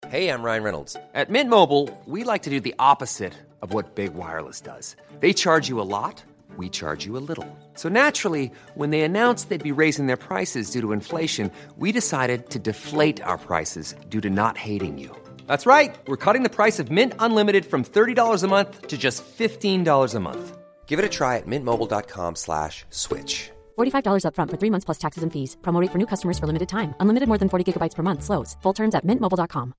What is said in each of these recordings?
Hey, I'm Ryan Reynolds. At Mint Mobile, we like to do the opposite of what Big Wireless does. They charge you a lot, we charge you a little. So naturally, when they announced they'd be raising their prices due to inflation, we decided to deflate our prices due to not hating you. That's right. We're cutting the price of Mint Unlimited from $30 a month to just $15 a month. Give it a try at mintmobile.com/switch. $45 up front for 3 months plus taxes and fees. Promo rate for new customers for limited time. Unlimited more than 40 gigabytes per month. Slows full terms at mintmobile.com.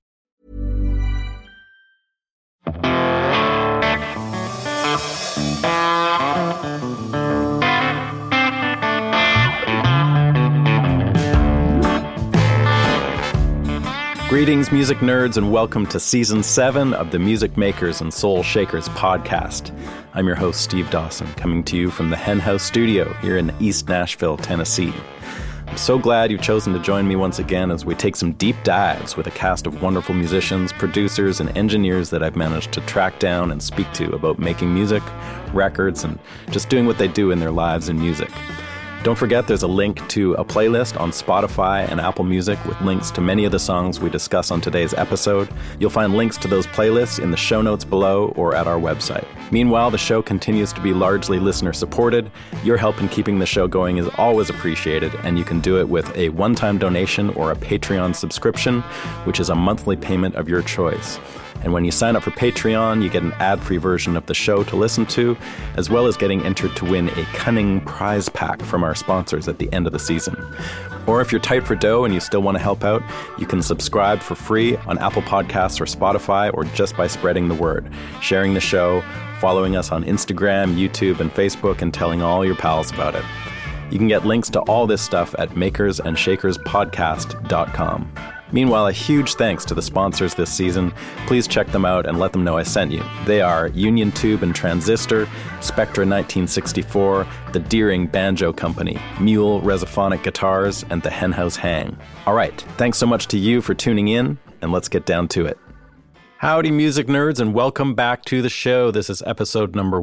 Greetings, music nerds, and welcome to Season 7 of the Music Makers and Soul Shakers podcast. I'm your host, Steve Dawson, coming to you from the Hen House Studio here in East Nashville, Tennessee. I'm so glad you've chosen to join me once again as we take some deep dives with a cast of wonderful musicians, producers, and engineers that I've managed to track down and speak to about making music, records, and just doing what they do in their lives in music. Don't forget there's a link to a playlist on Spotify and Apple Music with links to many of the songs we discuss on today's episode. You'll find links to those playlists in the show notes below or at our website. Meanwhile, the show continues to be largely listener-supported. Your help in keeping the show going is always appreciated, and you can do it with a one-time donation or a Patreon subscription, which is a monthly payment of your choice. And when you sign up for Patreon, you get an ad-free version of the show to listen to, as well as getting entered to win a cunning prize pack from our sponsors at the end of the season. Or if you're tight for dough and you still want to help out, you can subscribe for free on Apple Podcasts or Spotify, or just by spreading the word, sharing the show, following us on Instagram, YouTube, and Facebook, and telling all your pals about it. You can get links to all this stuff at makersandShakerspodcast.com. Meanwhile, a huge thanks to the sponsors this season. Please check them out and let them know I sent you. They are Union Tube and Transistor, Spectra 1964, the Deering Banjo Company, Mule Resophonic Guitars, and the Hen House Hang. All right, thanks so much to you for tuning in, and let's get down to it. Howdy, music nerds, and welcome back to the show. This is episode number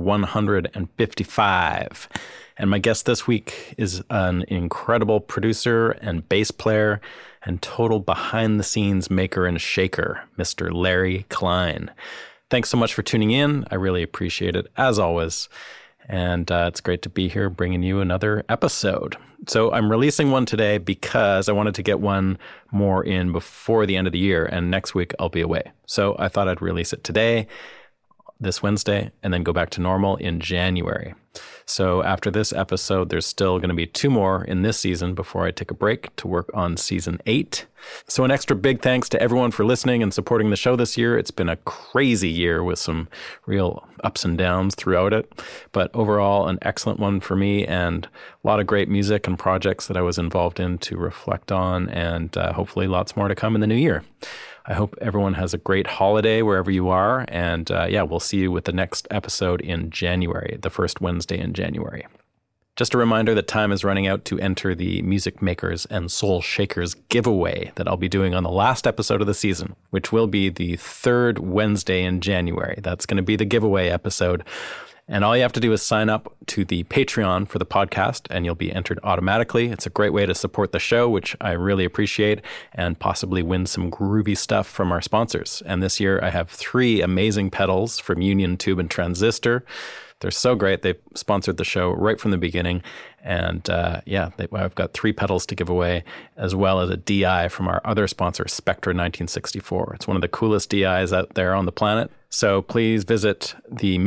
155. And my guest this week is an incredible producer and bass player and total behind-the-scenes maker and shaker, Mr. Larry Klein. Thanks so much for tuning in. I really appreciate it, as always. And it's great to be here bringing you another episode. So I'm releasing one today because I wanted to get one more in before the end of the year, and next week I'll be away. So I thought I'd release it today, this Wednesday, and then go back to normal in January. So after this episode, there's still going to be 2 more in this season before I take a break to work on season 8. So an extra big thanks to everyone for listening and supporting the show this year. It's been a crazy year with some real ups and downs throughout it, but overall an excellent one for me, and a lot of great music and projects that I was involved in to reflect on, and hopefully lots more to come in the new year. I hope everyone has a great holiday wherever you are. And we'll see you with the next episode in January, the first Wednesday in January. Just a reminder that time is running out to enter the Music Makers and Soul Shakers giveaway that I'll be doing on the last episode of the season, which will be the 3rd Wednesday in January. That's going to be the giveaway episode. And all you have to do is sign up to the Patreon for the podcast, and you'll be entered automatically. It's a great way to support the show, which I really appreciate, and possibly win some groovy stuff from our sponsors. And this year I have 3 amazing pedals from Union Tube and Transistor. They're so great. They've sponsored the show right from the beginning. And I've got 3 pedals to give away, as well as a DI from our other sponsor, Spectra 1964. It's one of the coolest DIs out there on the planet. So please visit the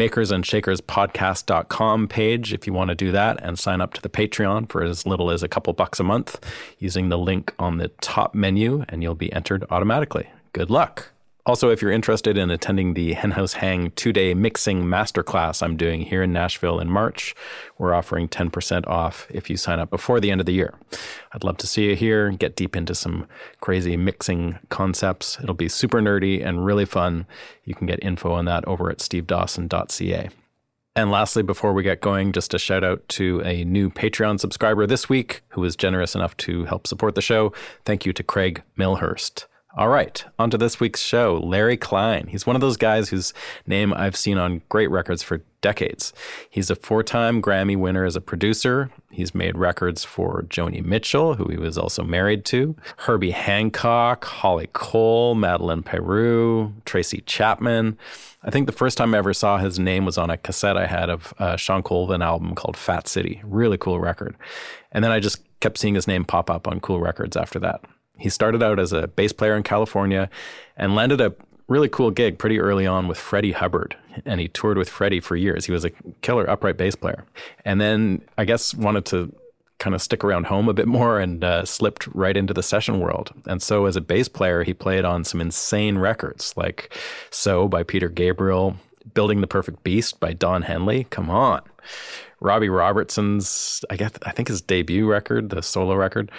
makersandShakerspodcast.com page if you want to do that, and sign up to the Patreon for as little as a couple bucks a month using the link on the top menu, and you'll be entered automatically. Good luck. Also, if you're interested in attending the Hen House Hang 2-day mixing masterclass I'm doing here in Nashville in March, we're offering 10% off if you sign up before the end of the year. I'd love to see you here and get deep into some crazy mixing concepts. It'll be super nerdy and really fun. You can get info on that over at stevedawson.ca. And lastly, before we get going, just a shout out to a new Patreon subscriber this week who was generous enough to help support the show. Thank you to Craig Milhurst. All right, on to this week's show, Larry Klein. He's one of those guys whose name I've seen on great records for decades. He's a 4-time Grammy winner as a producer. He's made records for Joni Mitchell, who he was also married to, Herbie Hancock, Holly Cole, Madeleine Peru, Tracy Chapman. I think the first time I ever saw his name was on a cassette I had of a Sean Colvin album called Fat City. Really cool record. And then I just kept seeing his name pop up on cool records after that. He started out as a bass player in California and landed a really cool gig pretty early on with Freddie Hubbard. And he toured with Freddie for years. He was a killer upright bass player. And then I guess wanted to kind of stick around home a bit more and slipped right into the session world. And so as a bass player, he played on some insane records like So by Peter Gabriel, Building the Perfect Beast by Don Henley. Come on. Robbie Robertson's, I think his debut record, the solo record.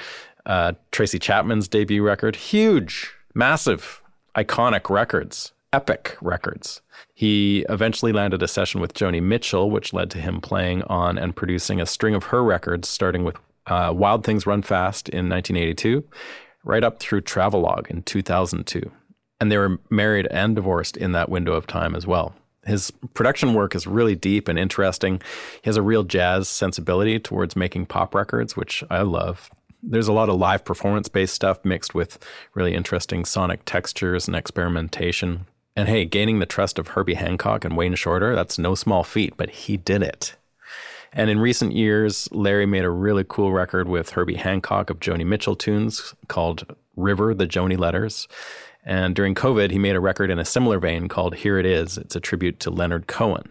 Tracy Chapman's debut record. Huge, massive, iconic records, epic records. He eventually landed a session with Joni Mitchell, which led to him playing on and producing a string of her records, starting with Wild Things Run Fast in 1982, right up through Travelogue in 2002. And they were married and divorced in that window of time as well. His production work is really deep and interesting. He has a real jazz sensibility towards making pop records, which I love. There's a lot of live performance-based stuff mixed with really interesting sonic textures and experimentation. And hey, gaining the trust of Herbie Hancock and Wayne Shorter, that's no small feat, but he did it. And in recent years, Larry made a really cool record with Herbie Hancock of Joni Mitchell tunes called River, the Joni Letters. And during COVID, he made a record in a similar vein called Here It Is. It's a tribute to Leonard Cohen.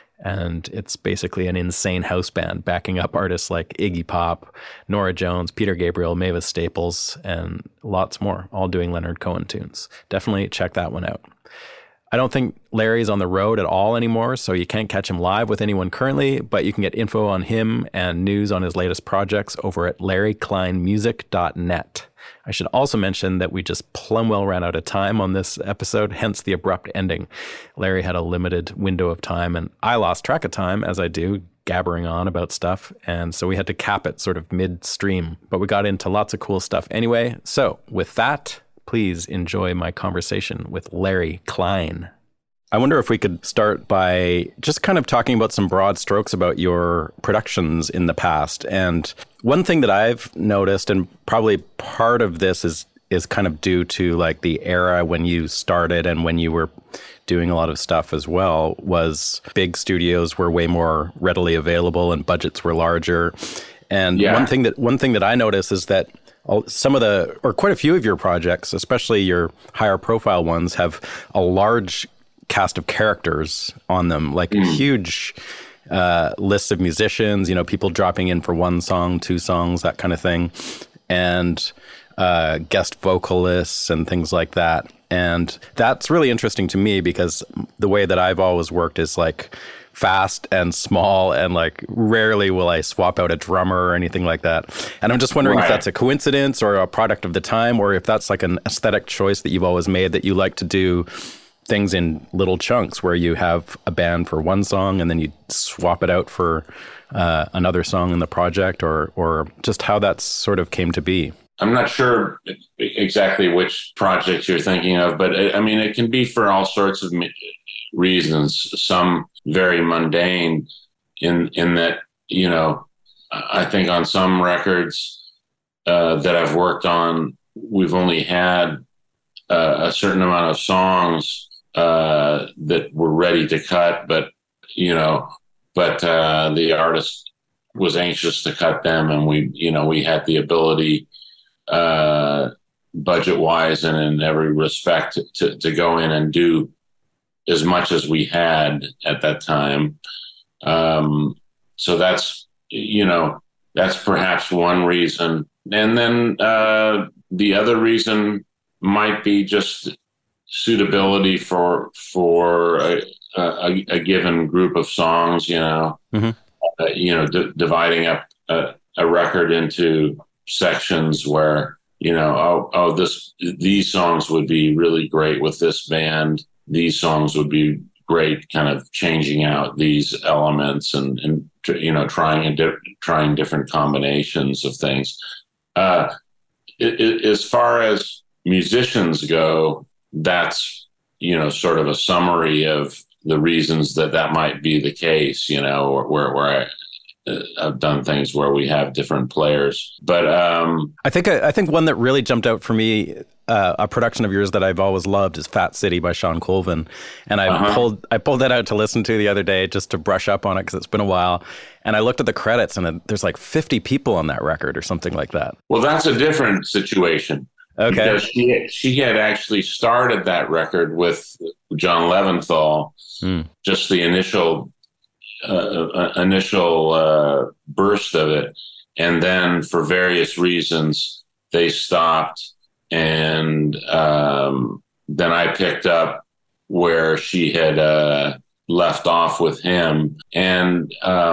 And it's basically an insane house band backing up artists like Iggy Pop, Norah Jones, Peter Gabriel, Mavis Staples, and lots more, all doing Leonard Cohen tunes. Definitely check that one out. I don't think Larry's on the road at all anymore, so you can't catch him live with anyone currently, but you can get info on him and news on his latest projects over at larrykleinmusic.net. I should also mention that we just plumb well ran out of time on this episode, hence the abrupt ending. Larry had a limited window of time, and I lost track of time, as I do, gabbering on about stuff, and so we had to cap it sort of midstream. But we got into lots of cool stuff anyway. So with that, please enjoy my conversation with Larry Klein. I wonder if we could start by just kind of talking about some broad strokes about your productions in the past. And one thing that I've noticed, and probably part of this is kind of due to like the era when you started and when you were doing a lot of stuff as well, was big studios were way more readily available and budgets were larger. And one thing that I noticed is that quite a few of your projects, especially your higher profile ones, have a large cast of characters on them, like huge lists of musicians, people dropping in for one song, two songs, that kind of thing, and guest vocalists and things like that. And that's really interesting to me because the way that I've always worked is like fast and small, and like rarely will I swap out a drummer or anything like that. And I'm just wondering if that's a coincidence or a product of the time, or if that's like an aesthetic choice that you've always made, that you like to do things in little chunks where you have a band for one song and then you swap it out for another song in the project, or just how that sort of came to be. I'm not sure exactly which project you're thinking of, but I mean, it can be for all sorts of reasons. Some very mundane in that, I think on some records that I've worked on, we've only had a certain amount of songs that were ready to cut, but the artist was anxious to cut them, and we had the ability, budget wise and in every respect, to go in and do as much as we had at that time. So that's perhaps one reason. And then the other reason might be just suitability for a given group of songs, dividing up a record into sections where, these songs would be really great with this band. These songs would be great kind of changing out these elements and trying different combinations of things. As far as, musicians go, that's, sort of a summary of the reasons that might be the case, where I've done things where we have different players. But I think one that really jumped out for me, a production of yours that I've always loved, is Fat City by Shawn Colvin. And I pulled that out to listen to the other day just to brush up on it because it's been a while. And I looked at the credits and there's like 50 people on that record or something like that. Well, that's a different situation. Okay. Because she had actually started that record with John Leventhal, just the initial burst of it. And then for various reasons, they stopped. And then I picked up where she had left off with him. And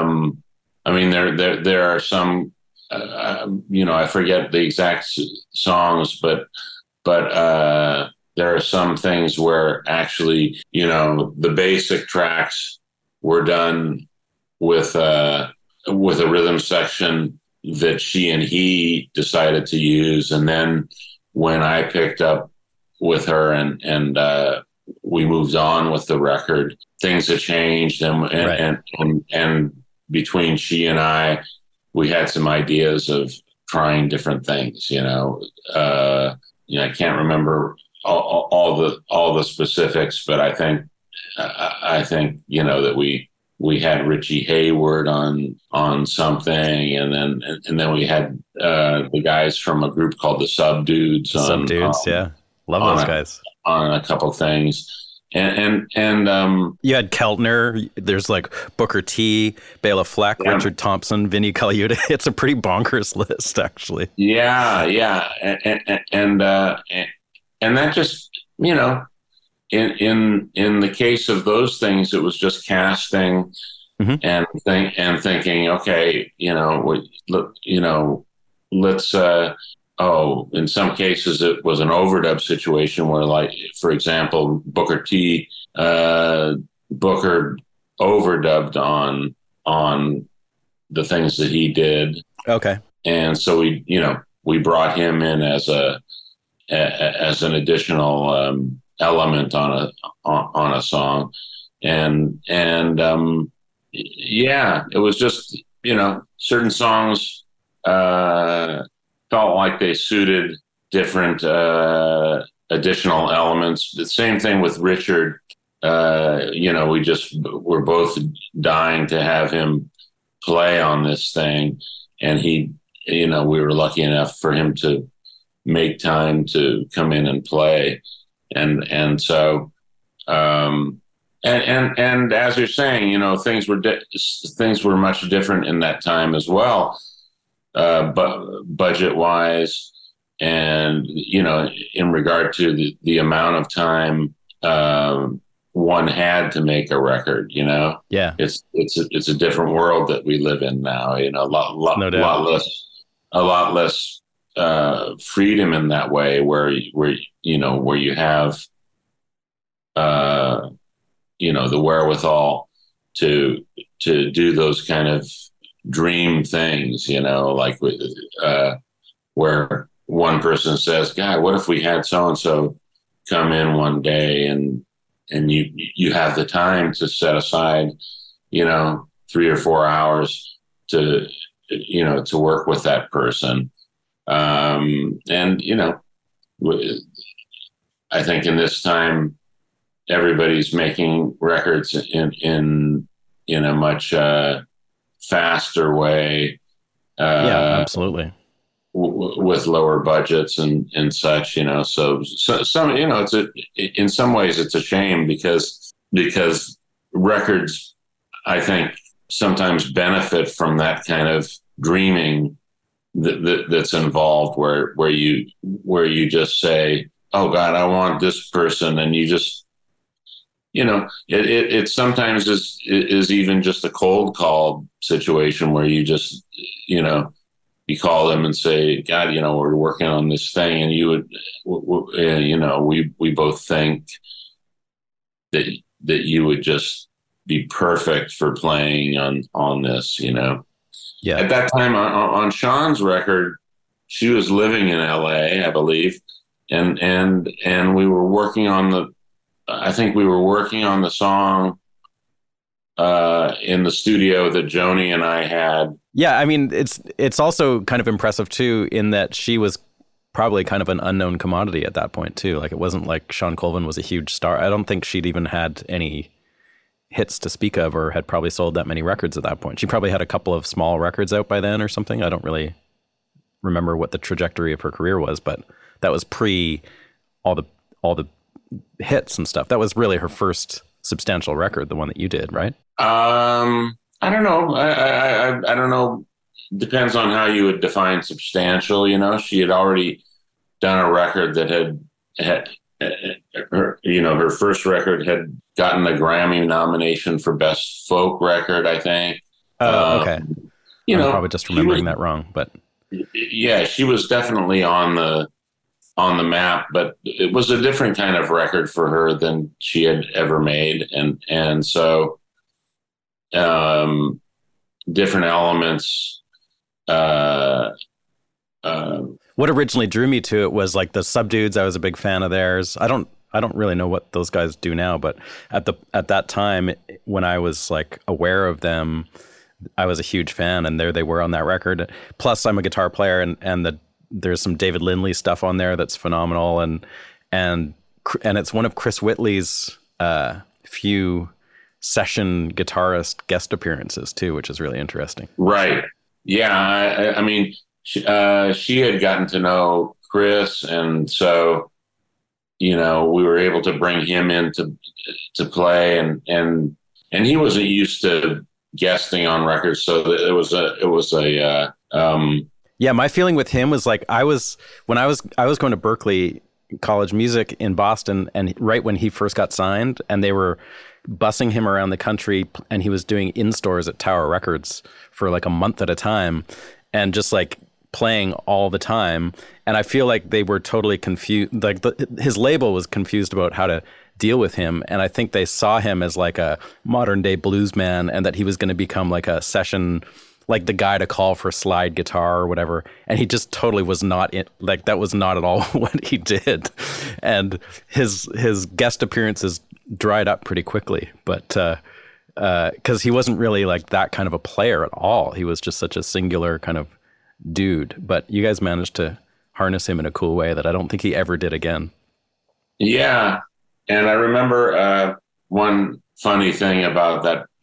there are some, I forget the exact songs, but there are some things where actually, the basic tracks were done with a rhythm section that she and he decided to use. And then when I picked up with her and we moved on with the record, things had changed. And between she and I, we had some ideas of trying different things, I can't remember all the specifics, but I think, that we had Richie Hayward on something, and then we had the guys from a group called the Subdudes. Yeah, love those guys on a couple things. And you had Keltner. There's like Booker T, Bela Fleck, Richard Thompson, Vinnie Colaiuta. It's a pretty bonkers list, actually. Yeah, and that just in the case of those things, it was just casting and thinking, okay, let's. In some cases, it was an overdub situation where, like, for example, Booker T, Booker overdubbed on the things that he did. Okay. And so we brought him in as an additional element on a song. And it was just, certain songs, felt like they suited different additional elements. The same thing with Richard. We're both dying to have him play on this thing, and we were lucky enough for him to make time to come in and play, and so and as you're saying, things were much different in that time as well. But budget wise, and in regard to the amount of time one had to make a record, it's a different world that we live in now. A lot less freedom in that way, where you have the wherewithal to do those kind of dream things, like where one person says, God, what if we had so-and-so come in one day, and you have the time to set aside, 3 or 4 hours to work with that person. I think in this time, everybody's making records in a much faster way. Absolutely. With lower budgets and such, so some, in some ways it's a shame because records, I think, sometimes benefit from that kind of dreaming that's involved, where you just say, oh God, I want this person, and you just, it sometimes is even just a cold call situation where you just, you call them and say, God, we're working on this thing, and you would, we both think that you would just be perfect for playing on this, Yeah. At that time on Shawn's record, she was living in LA, I believe, and we were working on I think we were working on the song in the studio that Joni and I had. Yeah, I mean, it's also kind of impressive too, in that she was probably kind of an unknown commodity at that point too. Like, it wasn't like Shawn Colvin was a huge star. I don't think she'd even had any hits to speak of, or had probably sold that many records at that point. She probably had a couple of small records out by then or something. I don't really remember what the trajectory of her career was, but that was pre all the hits and stuff. That was really her first substantial record, the one that you did, right? I don't know. I don't know. Depends on how you would define substantial. She had already done a record that had her first record had gotten a Grammy nomination for Best Folk Record, I think. Okay. I'm probably just remembering that wrong, but yeah, she was definitely on the map, but it was a different kind of record for her than she had ever made, and so different elements. What originally drew me to it was like the Subdudes. I was a big fan of theirs. I don't really know what those guys do now, but at that time when I was like aware of them, I was a huge fan, and there they were on that record. Plus, I'm a guitar player, and there's some David Lindley stuff on there that's phenomenal, and it's one of Chris Whitley's few session guitarist guest appearances too, which is really interesting. Right. Yeah. I mean, she had gotten to know Chris, and so we were able to bring him in to play, and he wasn't used to guesting on records, so it was a yeah, my feeling with him was like, I was going to Berklee College Music in Boston, and right when he first got signed, and they were bussing him around the country, and he was doing in-stores at Tower Records for like a month at a time, and just like playing all the time. And I feel like they were totally confused. Like his label was confused about how to deal with him. And I think they saw him as like a modern day blues man, and that he was going to become like a session, like the guy to call for slide guitar or whatever. And he just totally was not like, that was not at all what he did. And his guest appearances dried up pretty quickly, but because he wasn't really like that kind of a player at all. He was just such a singular kind of dude. But you guys managed to harness him in a cool way that I don't think he ever did again. Yeah. And I remember one funny thing about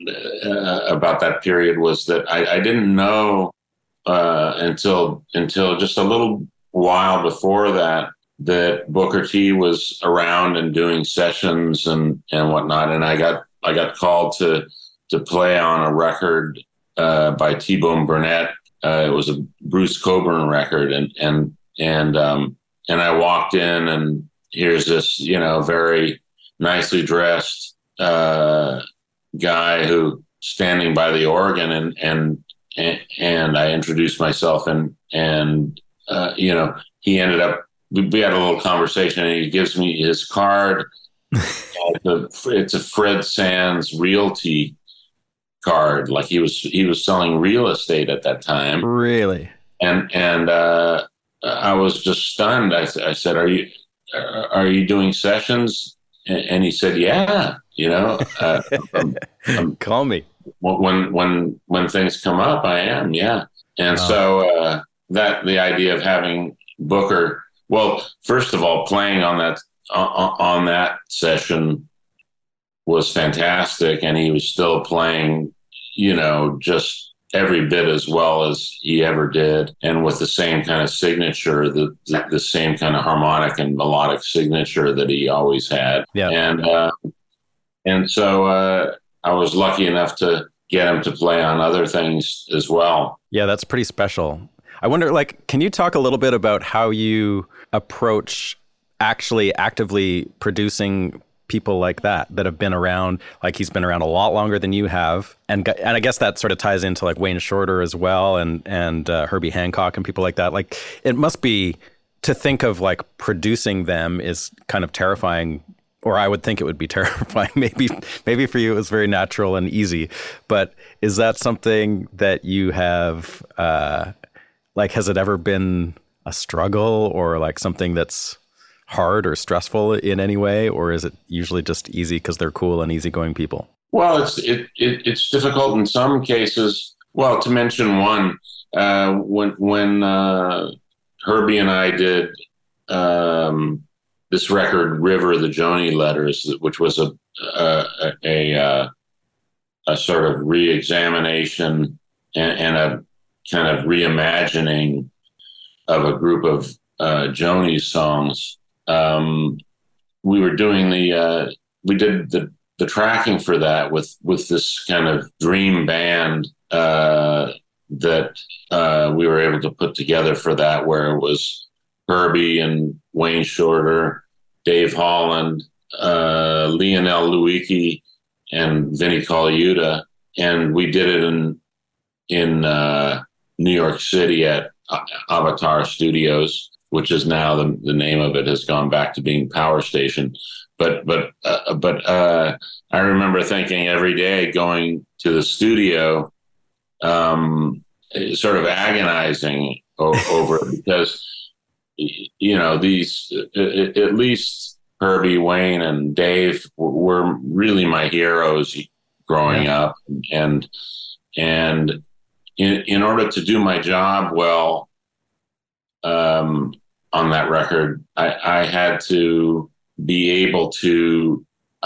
that period was that I didn't know until just a little while before that Booker T was around and doing sessions and whatnot. And I got called to play on a record by T-Bone Burnett. It was a Bruce Cockburn record, and I walked in, and here's this very nicely dressed guy who standing by the organ, and I introduced myself, and he ended up, we had a little conversation, and he gives me his card. It's a Fred Sands Realty card. Like he was selling real estate at that time. Really? And I was just stunned. I said, are you doing sessions? And he said, yeah, call me when things come up. I am. Yeah. And so the idea of having Booker, well, first of all, playing on that session was fantastic. And he was still playing, just every bit as well as he ever did, and with the same kind of signature, the same kind of harmonic and melodic signature that he always had. Yeah. And so I was lucky enough to get him to play on other things as well. Yeah, that's pretty special. I wonder, like, can you talk a little bit about how you approach actually actively producing people like that have been around? Like, he's been around a lot longer than you have, and I guess that sort of ties into like Wayne Shorter as well, and Herbie Hancock and people like that. Like, it must be, to think of like producing them is kind of terrifying, or I would think it would be terrifying. Maybe for you it was very natural and easy, but is that something that you have like, has it ever been a struggle, or like something that's hard or stressful in any way, or is it usually just easy because they're cool and easygoing people? Well, it's difficult in some cases. Well, to mention one, when Herbie and I did this record, River, the Joni Letters, which was a sort of re-examination and a kind of reimagining of a group of Joni's songs. We were doing we did the tracking for that with this kind of dream band that we were able to put together for that, where it was Herbie and Wayne Shorter, Dave Holland, Lionel Luiki, and Vinnie Colaiuta, and we did it in New York City at Avatar Studios, which is now the name of it has gone back to being Power Station. But I remember thinking every day going to the studio, sort of agonizing over it, because these at least Herbie, Wayne, and Dave were really my heroes growing up, and in order to do my job well on that record, I had to be able to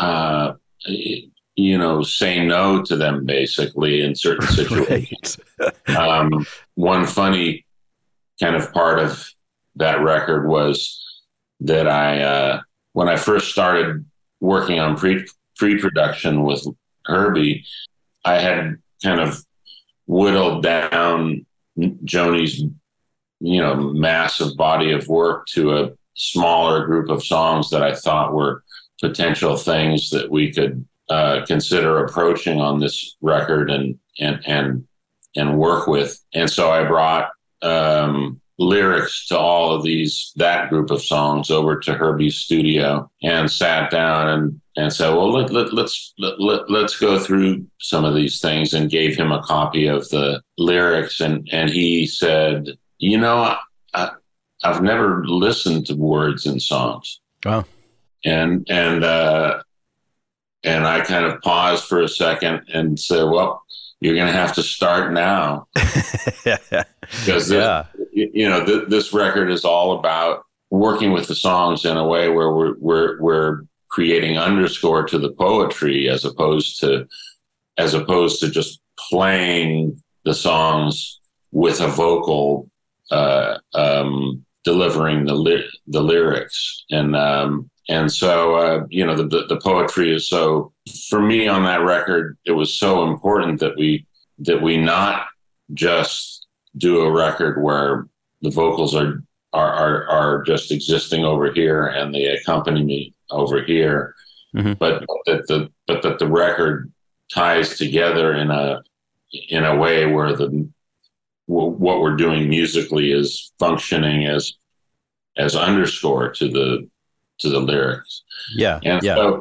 say no to them, basically, in certain situations. One funny kind of part of that record was that when I first started working on pre-production with Herbie, I had kind of whittled down Joni's, massive body of work to a smaller group of songs that I thought were potential things that we could consider approaching on this record and work with. And so I brought lyrics to all of that group of songs over to Herbie's studio and sat down and said, well, let's go through some of these things, and gave him a copy of the lyrics. And he said, I've never listened to words in songs. Wow. And I kind of paused for a second and said, well, you're going to have to start now. Because this record is all about working with the songs in a way where we're creating underscore to the poetry, as opposed to just playing the songs with a vocal delivering the lyrics. And so, the poetry is so, for me on that record, it was so important that we not just do a record where the vocals are just existing over here and the accompaniment over here, mm-hmm. but that the record ties together in a way where what we're doing musically is functioning as underscore to the lyrics. Yeah. And so,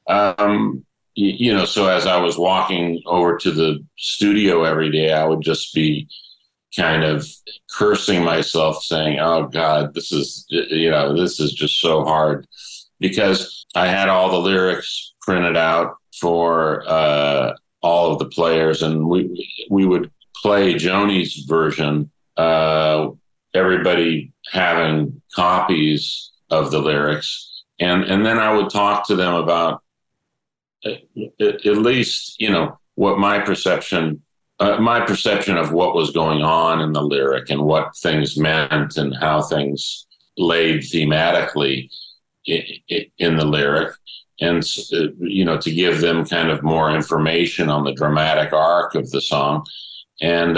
so as I was walking over to the studio every day, I would just be kind of cursing myself, saying, oh God, this is just so hard, because I had all the lyrics printed out for all of the players, and we would play Joni's version, everybody having copies of the lyrics. And then I would talk to them about at least, what my perception of what was going on in the lyric and what things meant and how things laid thematically in the lyric. And, to give them kind of more information on the dramatic arc of the song. And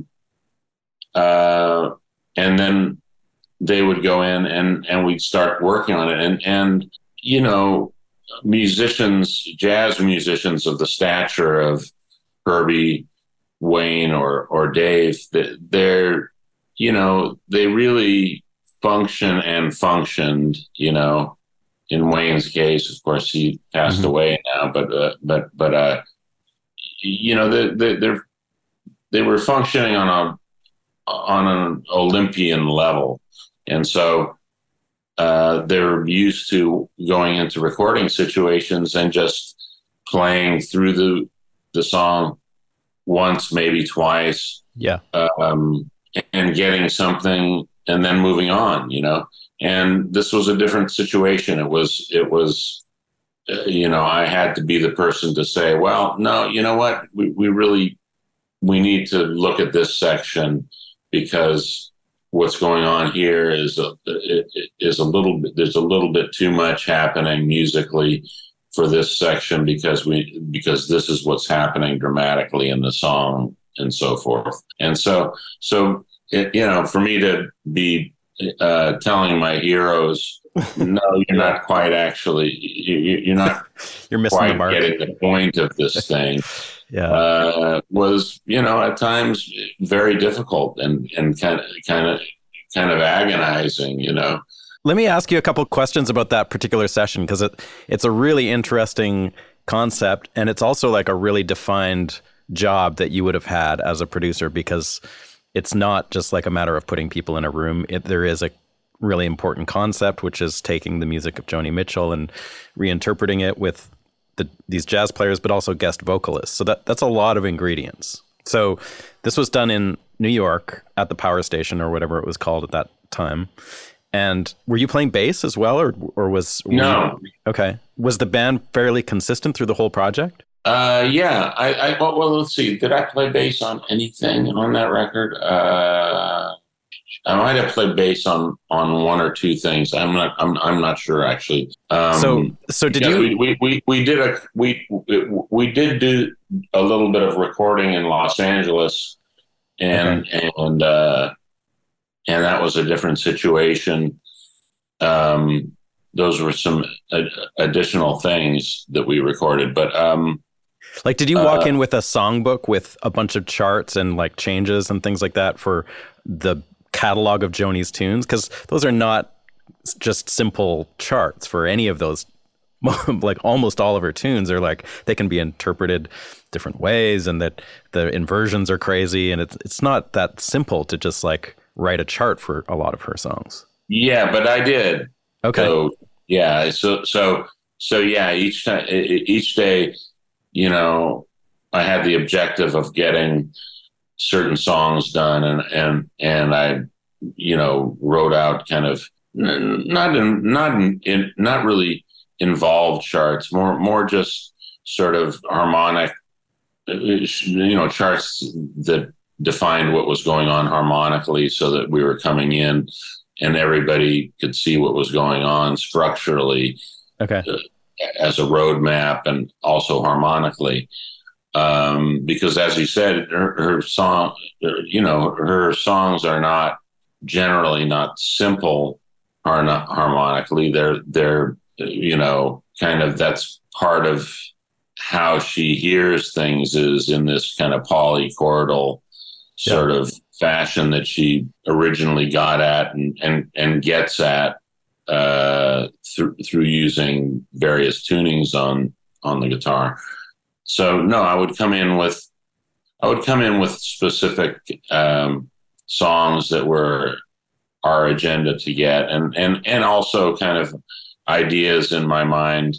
then they would go in and we'd start working on it. And jazz musicians of the stature of Herbie, Wayne, or Dave, they really function and functioned, in Wayne's case, of course, he passed mm-hmm. away now, but they were functioning on an Olympian level. And so they're used to going into recording situations and just playing through the song once, maybe twice, Yeah. And getting something and then moving on, And this was a different situation. It was, I had to be the person to say, well, no, you know what? We need to look at this section because what's going on here is a little bit, there's a little bit too much happening musically for this section because this is what's happening dramatically in the song and so forth. And so for me to be telling my heroes, no, you're not quite actually, you're not you're missing quite the mark. Getting the point of this thing. Yeah. Was, at times very difficult and kind of agonizing, Let me ask you a couple questions about that particular session, because it's a really interesting concept, and it's also like a really defined job that you would have had as a producer, because it's not just like a matter of putting people in a room. There is a really important concept, which is taking the music of Joni Mitchell and reinterpreting it with these jazz players, but also guest vocalists. So that's a lot of ingredients. So this was done in New York at the Power Station, or whatever it was called at that time. And were you playing bass as well, or was no? Okay, was the band fairly consistent through the whole project? Yeah. Well, let's see. Did I play bass on anything on that record? I might have played bass on one or two things. I'm not sure actually. So did you? We did do a little bit of recording in Los Angeles, and that was a different situation. Those were some additional things that we recorded, but like, did you walk in with a songbook with a bunch of charts and like changes and things like that for the catalog of Joni's tunes? Because those are not just simple charts for any of those. Like almost all of her tunes are like, they can be interpreted different ways, and that the inversions are crazy, and it's not that simple to just like write a chart for a lot of her songs. Yeah, but I did. Okay. So yeah. So yeah. Each day, I had the objective of getting certain songs done, and I, wrote out kind of not really involved charts, more just sort of harmonic, charts that defined what was going on harmonically, so that we were coming in and everybody could see what was going on structurally. Okay. As a roadmap and also harmonically. Because as you said, her songs are generally not simple harmonically. They're kind of, that's part of how she hears things, is in this kind of polychordal sort of fashion that she originally got at and gets at through using various tunings on the guitar. So no, I would come in with specific songs that were our agenda to get, and also kind of ideas in my mind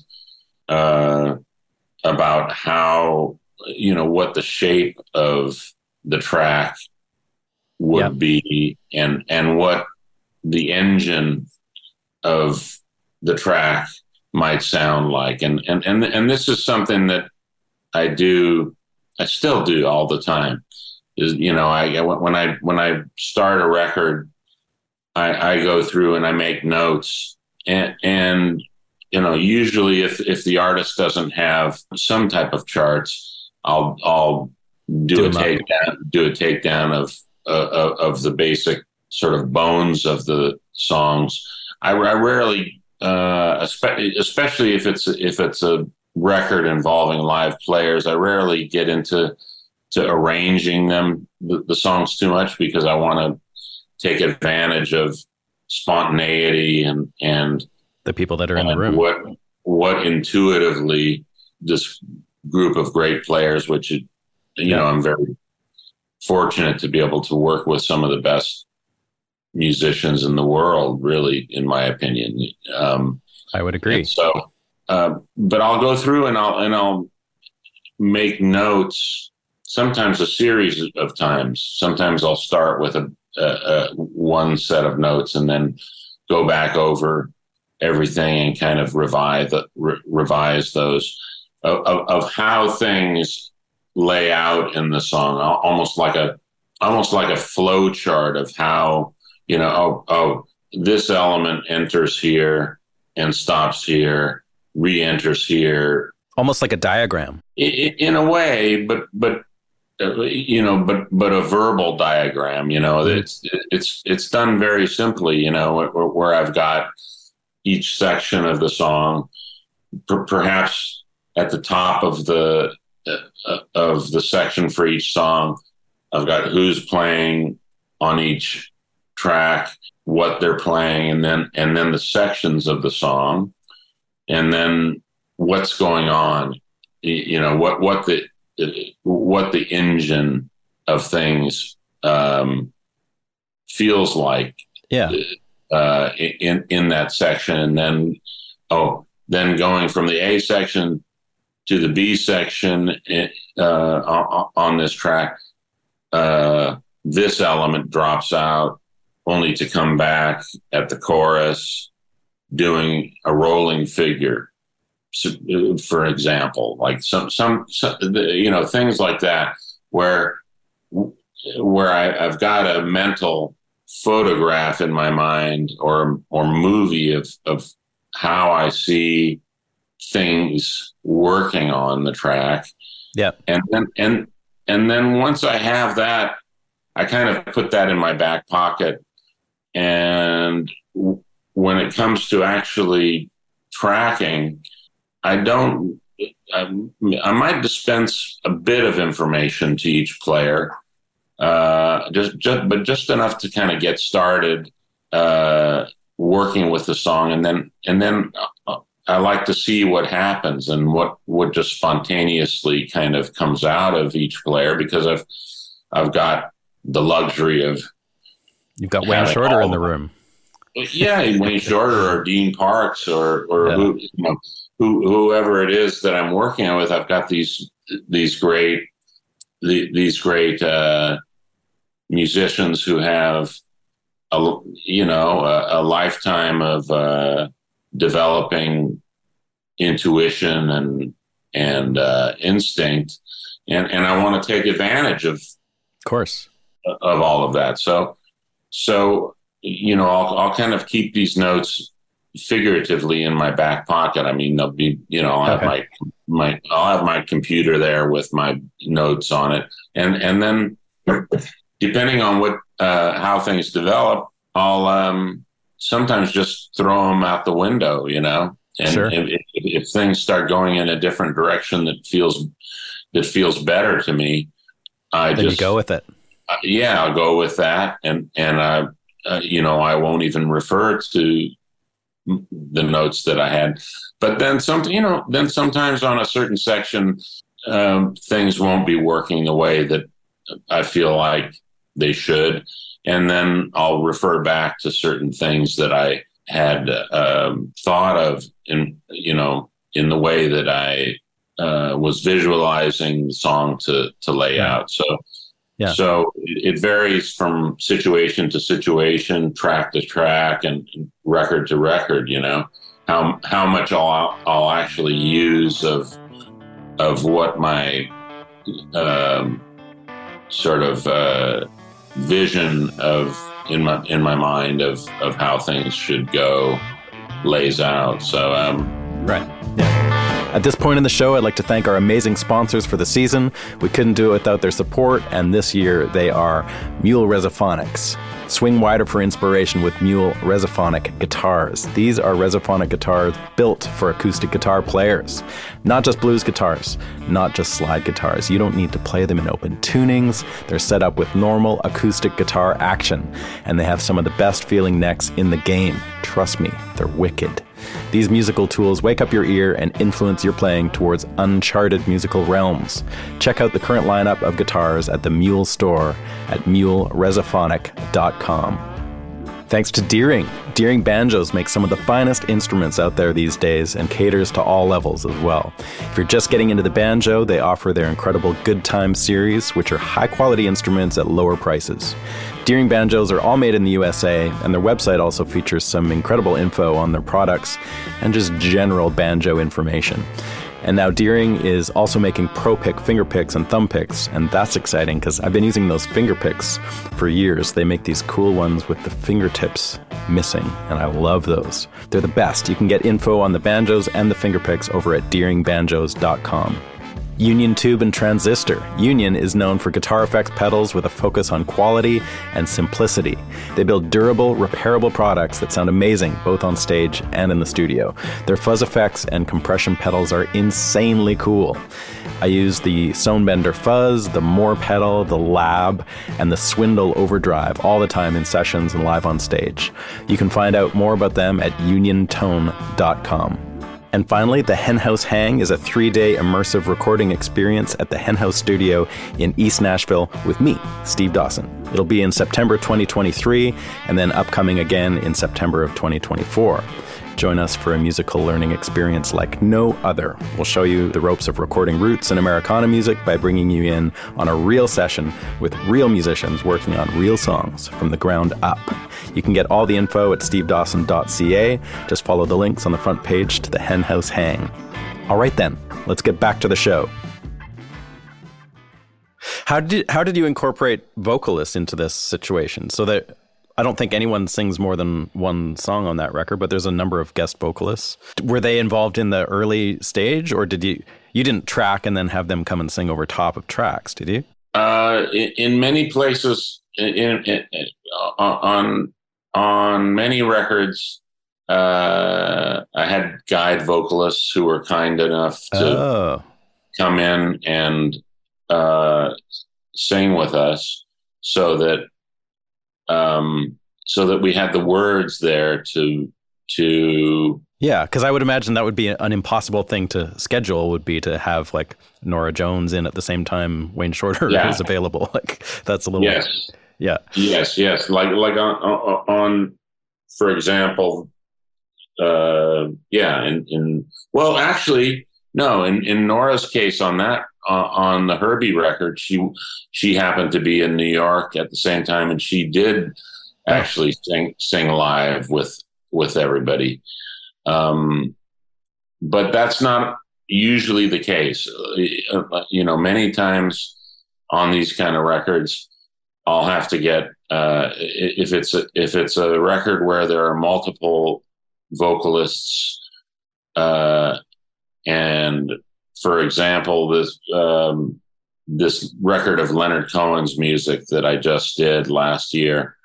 about how, what the shape of the track would be, and what the engine of the track might sound like. And this is something that I still do all the time, is, when I start a record, I go through and I make notes, and usually if the artist doesn't have some type of charts, I'll do a takedown of the basic sort of bones of the songs. I rarely, especially if it's a record involving live players, I rarely get into arranging the songs too much, because I want to take advantage of spontaneity and the people that are in the room. What intuitively this group of great players, which I'm very fortunate to be able to work with some of the best musicians in the world, really, in my opinion. I would agree. So, but I'll go through and I'll make notes. Sometimes a series of times. Sometimes I'll start with a one set of notes and then go back over everything and kind of revise those of how things lay out in the song, almost like a flow chart of how, this element enters here and stops here, re-enters here. Almost like a diagram. In a way, but a verbal diagram, it's done very simply, where I've got each section of the song, perhaps at the top of the section for each song, I've got who's playing on each track, what they're playing, and then the sections of the song, and then what's going on, what the engine of things feels like. Yeah. In that section, and then going from the A section to the B section on this track, this element drops out, only to come back at the chorus doing a rolling figure, for example, like some things like that, where I've got a mental photograph in my mind or movie of how I see things working on the track. Yeah. And then once I have that, I kind of put that in my back pocket. And when it comes to actually tracking, I might dispense a bit of information to each player, just enough to kind of get started working with the song, and then I like to see what happens and what just spontaneously kind of comes out of each player, because I've got the luxury of. You've got Wayne Shorter in the room. Yeah, Wayne Shorter or Dean Parks or whoever it is that I'm working with. I've got these great musicians who have a lifetime of developing intuition and instinct, and I want to take advantage of course, of all of that. So I'll kind of keep these notes figuratively in my back pocket. I mean, they'll be, I'll have I'll have my computer there with my notes on it, and then depending on what how things develop, I'll sometimes just throw them out the window, and sure. if things start going in a different direction that feels better to me, you go with it. I'll go with that, and I won't even refer to the notes that I had. But then sometimes on a certain section, things won't be working the way that I feel like they should, and then I'll refer back to certain things that I had thought of in the way that I was visualizing the song to lay out. So it varies from situation to situation, track to track, and record to record. How much I'll actually use of what my sort of vision of in my mind of how things should go lays out. So right. Yeah. At this point in the show, I'd like to thank our amazing sponsors for the season. We couldn't do it without their support, and this year they are Mule Resophonics. Swing wider for inspiration with Mule Resophonic guitars. These are Resophonic guitars built for acoustic guitar players. Not just blues guitars, not just slide guitars. You don't need to play them in open tunings. They're set up with normal acoustic guitar action, and they have some of the best feeling necks in the game. Trust me, they're wicked. These musical tools wake up your ear and influence your playing towards uncharted musical realms. Check out the current lineup of guitars at the Mule store at muleresophonic.com. Thanks to Deering. Deering Banjos makes some of the finest instruments out there these days and caters to all levels as well. If you're just getting into the banjo, they offer their incredible Good Time series, which are high-quality instruments at lower prices. Deering Banjos are all made in the USA, and their website also features some incredible info on their products and just general banjo information. And now Deering is also making Pro Pick finger picks and thumb picks, and that's exciting because I've been using those finger picks for years. They make these cool ones with the fingertips missing, and I love those. They're the best. You can get info on the banjos and the finger picks over at deeringbanjos.com. Union Tube and Transistor. Union is known for guitar effects pedals with a focus on quality and simplicity. They build durable, repairable products that sound amazing both on stage and in the studio. Their fuzz effects and compression pedals are insanely cool. I use the Sonebender Fuzz, the Moore pedal, the Lab, and the Swindle Overdrive all the time in sessions and live on stage. You can find out more about them at uniontone.com. And finally, the Henhouse Hang is a 3-day immersive recording experience at the Henhouse Studio in East Nashville with me, Steve Dawson. It'll be in September 2023 and then upcoming again in September of 2024. Join us for a musical learning experience like no other. We'll show you the ropes of recording roots and Americana music by bringing you in on a real session with real musicians working on real songs from the ground up. You can get all the info at stevedawson.ca. Just follow the links on the front page to the Henhouse Hang. All right then, let's get back to the show. How did you incorporate vocalists into this situation? So that I don't think anyone sings more than one song on that record, but there's a number of guest vocalists. Were they involved in the early stage, or did you didn't track and then have them come and sing over top of tracks, did you? In many places, on many records, I had guide vocalists who were kind enough to come in and sing with us, so that we had the words there to yeah, because I would imagine that would be an impossible thing to schedule, would be to have like Norah Jones in at the same time Wayne Shorter is available. Like that's a little yes like on for example in Nora's case on that on the Herbie record, she happened to be in New York at the same time, and she did actually sing live with everybody. But that's not usually the case. Many times on these kind of records, I'll have to get if it's a record where there are multiple vocalists, and for example, this record of Leonard Cohen's music that I just did last year,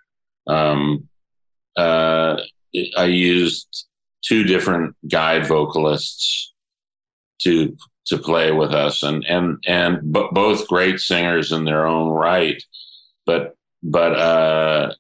I used 2 different guide vocalists to play with us, and both great singers in their own right. But the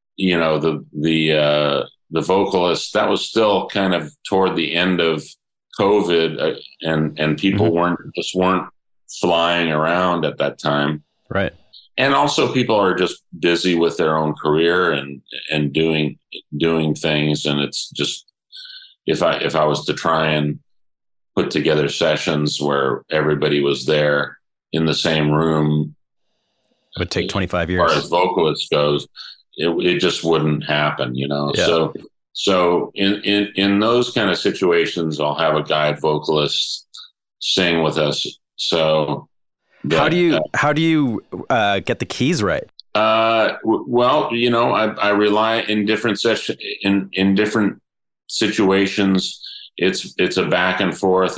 vocalist, that was still kind of toward the end of COVID, and people weren't flying around at that time, right? And also, people are just busy with their own career and doing things, and it's just if I was to try and put together sessions where everybody was there in the same room, it would take 25 years. As far as vocalists goes, it just wouldn't happen, Yeah. So in those kind of situations, I'll have a guide vocalist sing with us. So how do you get the keys right? Well, I rely in different in different situations. It's a back and forth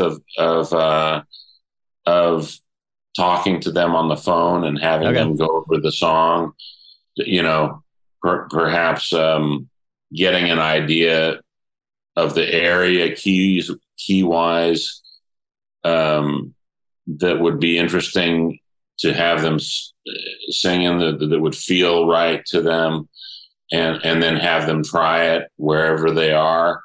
of talking to them on the phone and having them go over the song. Perhaps getting an idea of the area key wise that would be interesting to have them singing that would feel right to them, and then have them try it wherever they are,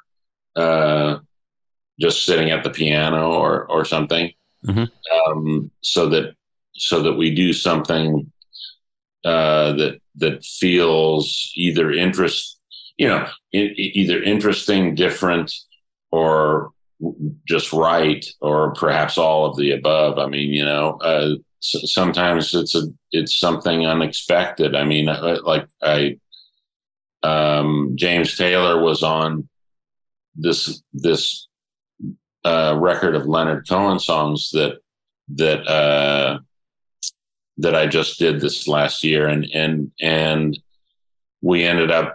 just sitting at the piano or something, so that we do something that feels either either interesting, different, or just right, or perhaps all of the above. I mean, sometimes it's something unexpected. I mean, James Taylor was on this record of Leonard Cohen songs that I just did this last year, and we ended up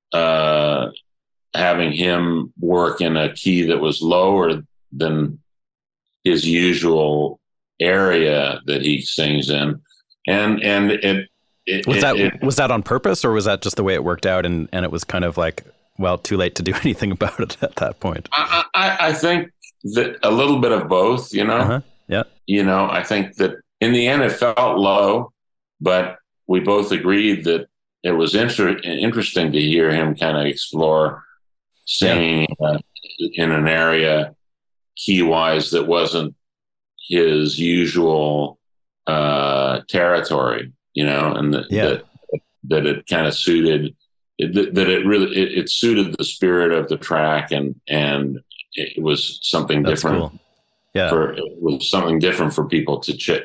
having him work in a key that was lower than his usual area that he sings in, and was that on purpose, or was that just the way it worked out, and it was kind of like, well, too late to do anything about it at that point? I think that a little bit of both, Yeah. I think that in the end it felt low, but we both agreed that it was interesting to hear him kind of explore singing in an area key-wise that wasn't his usual territory, and that it kind of suited, that it suited the spirit of the track, and it was something different. Cool. Yeah, it was something different for people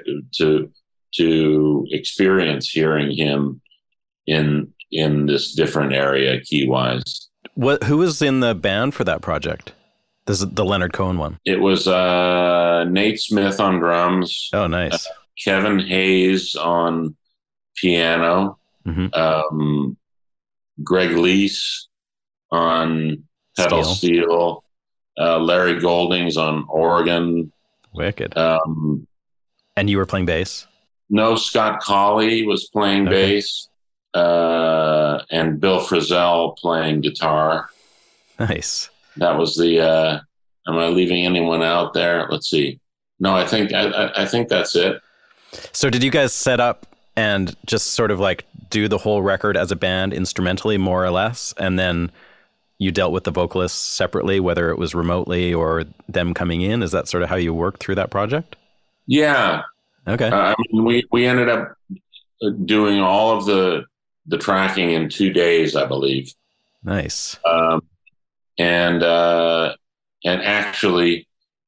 to experience hearing him in this different area key-wise. Who was in the band for that project? This is the Leonard Cohen one. It was Nate Smith on drums. Oh, nice. Kevin Hayes on piano. Mm-hmm. Greg Lease on pedal steel. Larry Goldings on organ. Wicked. And you were playing bass? No, Scott Colley was playing bass. And Bill Frisell playing guitar. Nice. That was the. Am I leaving anyone out there? Let's see. No, I think that's it. So, did you guys set up and just sort of like do the whole record as a band instrumentally, more or less, and then you dealt with the vocalists separately, whether it was remotely or them coming in? Is that sort of how you worked through that project? Yeah. Okay. I mean, we ended up doing all of the tracking in 2 days, I believe. Nice. And actually,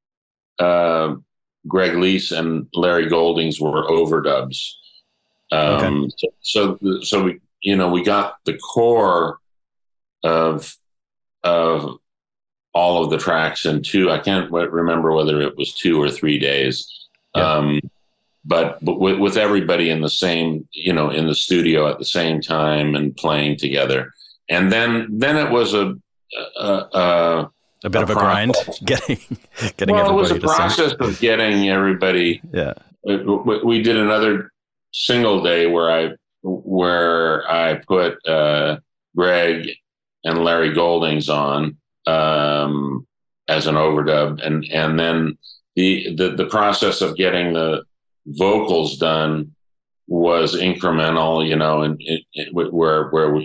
Greg Lease and Larry Goldings were overdubs. Okay. So we got the core of all of the tracks in I can't remember whether it was 2 or 3 days. Yeah. But with everybody in the same, in the studio at the same time and playing together. And then it was a bit of a grind getting well, everybody. It was a process of getting everybody. Yeah. We did another single day where I put Greg and Larry Goldings on as an overdub, and then the process of getting the vocals done was incremental, and where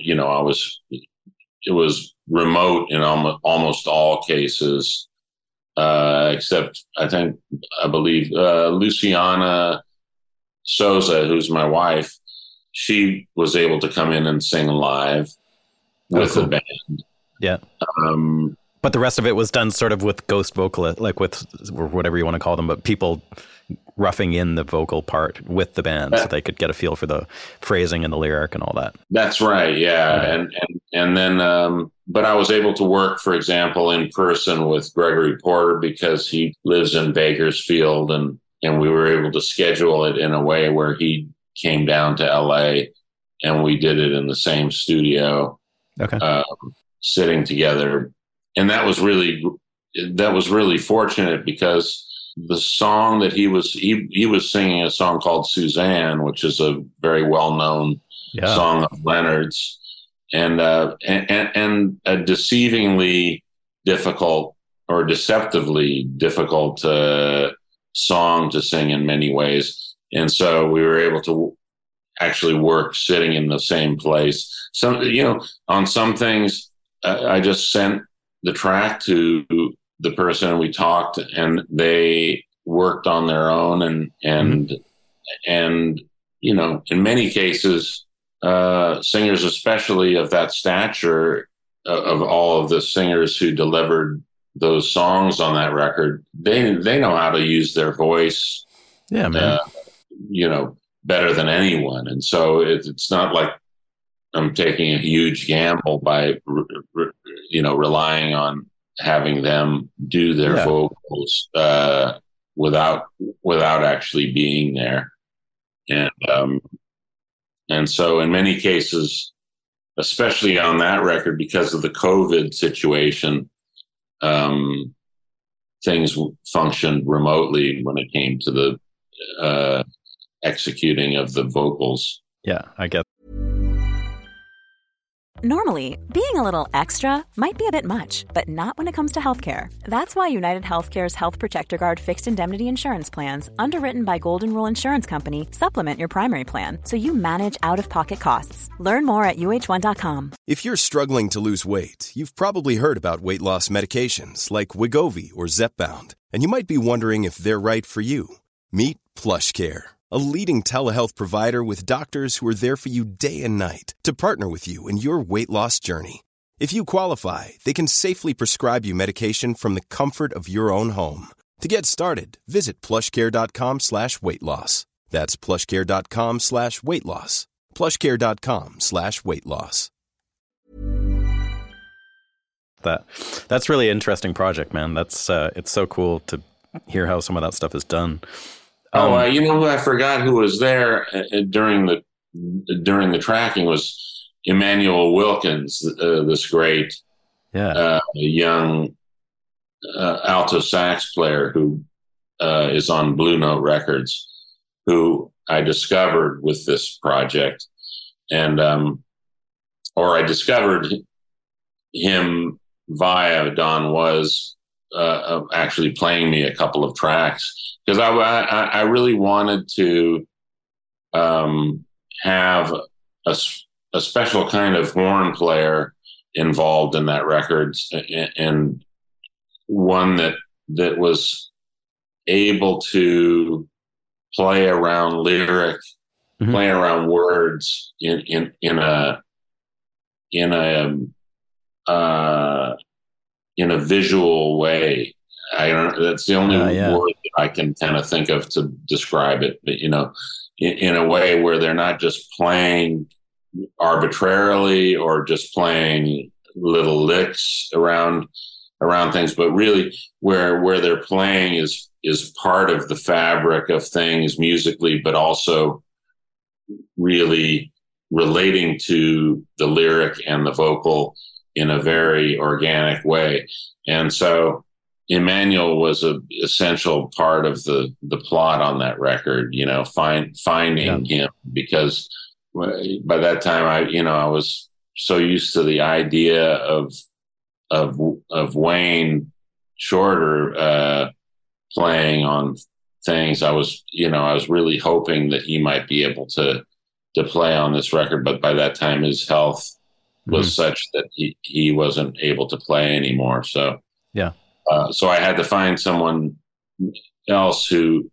it was remote in almost all cases, except I believe Luciana Souza, who's my wife, she was able to come in and sing live with the band. Yeah. But the rest of it was done sort of with ghost vocalists, like with whatever you want to call them, but people roughing in the vocal part with the band so they could get a feel for the phrasing and the lyric and all that. That's right. Yeah. Okay. And then, but I was able to work, for example, in person with Gregory Porter because he lives in Bakersfield, and we were able to schedule it in a way where he came down to LA and we did it in the same studio. Okay. Sitting together. And that was really fortunate because the song that he was singing a song called Suzanne, which is a very well-known song of Leonard's, and a deceivingly difficult or deceptively difficult song to sing in many ways. And so we were able to actually work sitting in the same place. So, on some things, I just sent the track to the person and we talked, and they worked on their own. And in many cases, singers, especially of that stature, of all of the singers who delivered those songs on that record, they know how to use their voice, yeah, man, better than anyone. And so it's not like I'm taking a huge gamble by relying on having them do their vocals without actually being there. And so in many cases, especially on that record, because of the COVID situation, things functioned remotely when it came to the executing of the vocals. Yeah, I get. Normally, being a little extra might be a bit much, but not when it comes to healthcare. That's why United Healthcare's Health Protector Guard fixed indemnity insurance plans, underwritten by Golden Rule Insurance Company, supplement your primary plan so you manage out-of-pocket costs. Learn more at UH1.com. If you're struggling to lose weight, you've probably heard about weight loss medications like Wegovy or Zepbound, and you might be wondering if they're right for you. Meet PlushCare, a leading telehealth provider with doctors who are there for you day and night to partner with you in your weight loss journey. If you qualify, they can safely prescribe you medication from the comfort of your own home. To get started, visit plushcare.com/weight loss. That's plushcare.com/weight loss. plushcare.com/weight loss. That's really interesting project, man. That's it's so cool to hear how some of that stuff is done. I forgot who was there during the tracking was Emmanuel Wilkins, this great young alto sax player who is on Blue Note Records, who I discovered with this project, and I discovered him via Don Was actually playing me a couple of tracks, because I really wanted to have a special kind of horn player involved in that record, and one that was able to play around lyric, play around words in a visual way. That's the only word that I can kind of think of to describe it. But, in a way where they're not just playing arbitrarily or just playing little licks around things, but really where they're playing is part of the fabric of things musically, but also really relating to the lyric and the vocal in a very organic way. And so Emmanuel was an essential part of the plot on that record, finding him, because by that time I was so used to the idea of Wayne Shorter playing on things. I was really hoping that he might be able to play on this record, but by that time his health was such that he wasn't able to play anymore. So so I had to find someone else who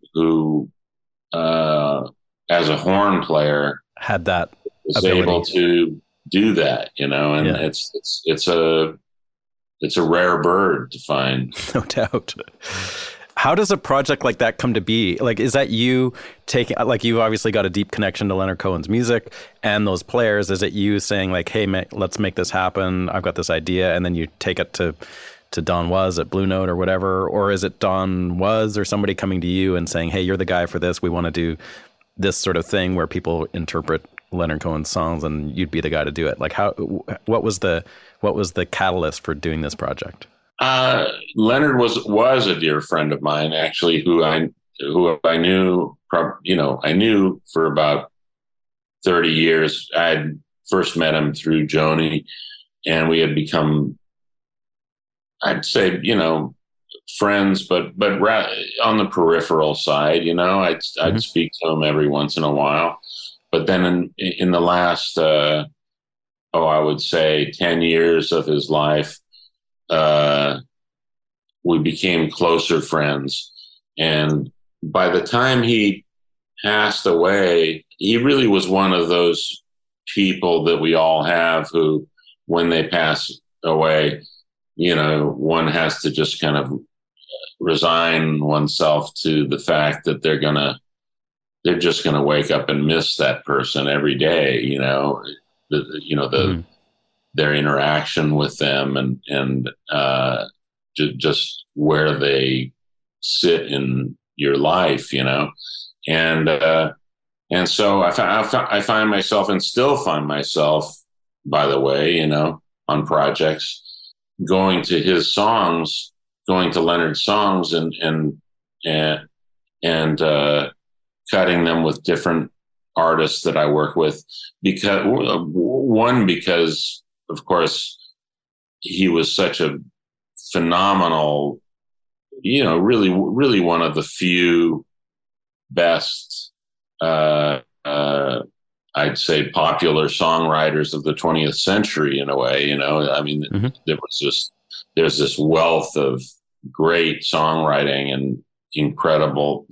as a horn player had that was ability. Able to do that, and it's a rare bird to find. No doubt. How does a project like that come to be? Like, is that you taking, like, you've obviously got a deep connection to Leonard Cohen's music and those players. Is it you saying like, hey, let's make this happen. I've got this idea. And then you take it to Don Was at Blue Note or whatever? Or is it Don Was or somebody coming to you and saying, hey, you're the guy for this. We want to do this sort of thing where people interpret Leonard Cohen's songs and you'd be the guy to do it. Like, what was the catalyst for doing this project? Leonard was a dear friend of mine, actually, who I knew, I knew for about 30 years. I had first met him through Joni, and we had become, I'd say, friends, but on the peripheral side, I'd speak to him every once in a while. But then in the last, I would say 10 years of his life, we became closer friends. And by the time he passed away, he really was one of those people that we all have who, when they pass a way, one has to just kind of resign oneself to the fact that they're just going to wake up and miss that person every day, their interaction with them and just where they sit in your life, and so I find myself, and still find myself, by the way, on projects, going to his songs, going to Leonard's songs, and cutting them with different artists that I work with, because of course he was such a phenomenal, really, really one of the few best, I'd say, popular songwriters of the 20th century in a way. I mean, there's this wealth of great songwriting and incredible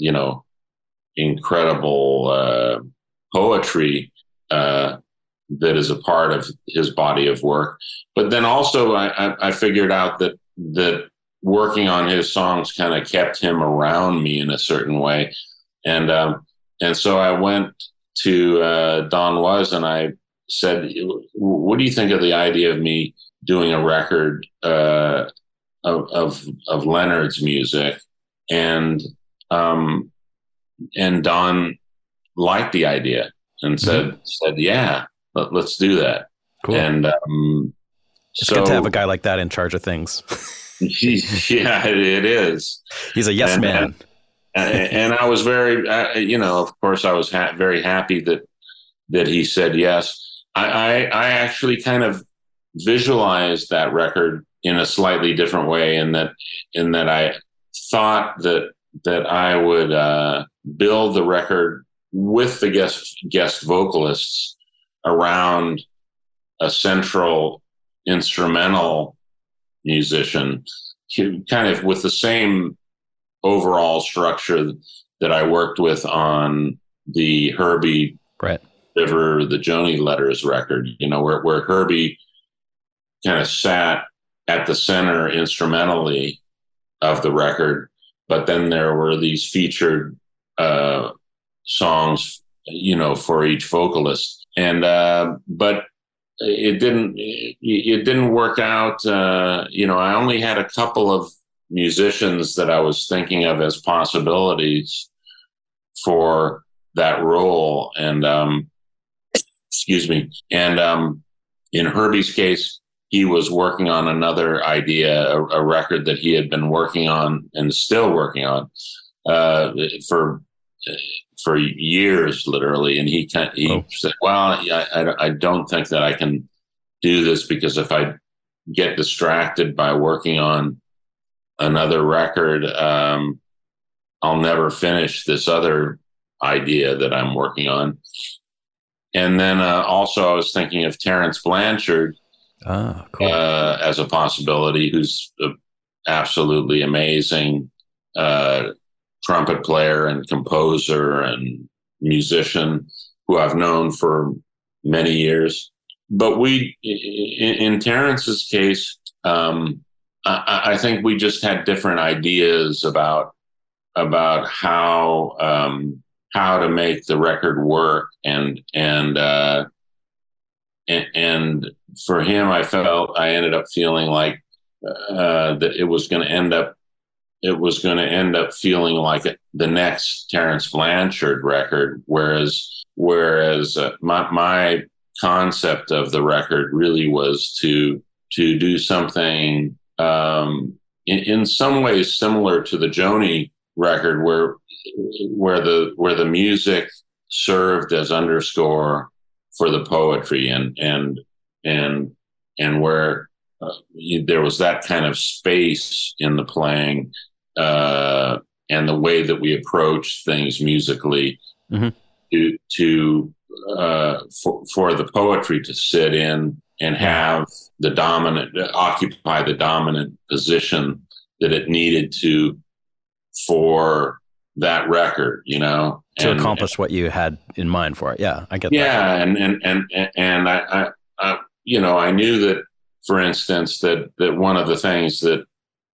poetry that is a part of his body of work. But then also I figured out that working on his songs kind of kept him around me in a certain way. And so I went to Don Was and I said, what do you think of the idea of me doing a record of Leonard's music? And Don liked the idea and said, yeah, let's do that. Cool. And it's good to have a guy like that in charge of things. Yeah, it is. He's a yes man. And I was very, of course, I was very happy that he said yes. I actually kind of visualized that record in a slightly different way, in that I thought that I would build the record with the guest vocalists around a central instrumental musician, kind of with the same overall structure that I worked with on the Herbie River, the Joni Letters record, where Herbie kind of sat at the center instrumentally of the record, but then there were these featured songs, for each vocalist. And but it didn't work out. I only had a couple of musicians that I was thinking of as possibilities for that role. And excuse me. And in Herbie's case, he was working on another idea, a record that he had been working on and still working on for years, literally. And he said, well, I don't think that I can do this, because if I get distracted by working on another record, I'll never finish this other idea that I'm working on. And then also I was thinking of Terence Blanchard as a possibility, who's an absolutely amazing trumpet player and composer and musician who I've known for many years. But in Terence's case, I think we just had different ideas about how to make the record work, and for him, I ended up feeling like that it was going to end up feeling like the next Terence Blanchard record, whereas my concept of the record really was to do something in some ways similar to the Joni record, where the music served as underscore for the poetry, and where there was that kind of space in the playing and the way that we approach things musically, for the poetry to sit in and have occupy the dominant position that it needed to for that record, to accomplish what you had in mind for it. Yeah, I get that. Yeah, and I knew that for instance, that one of the things that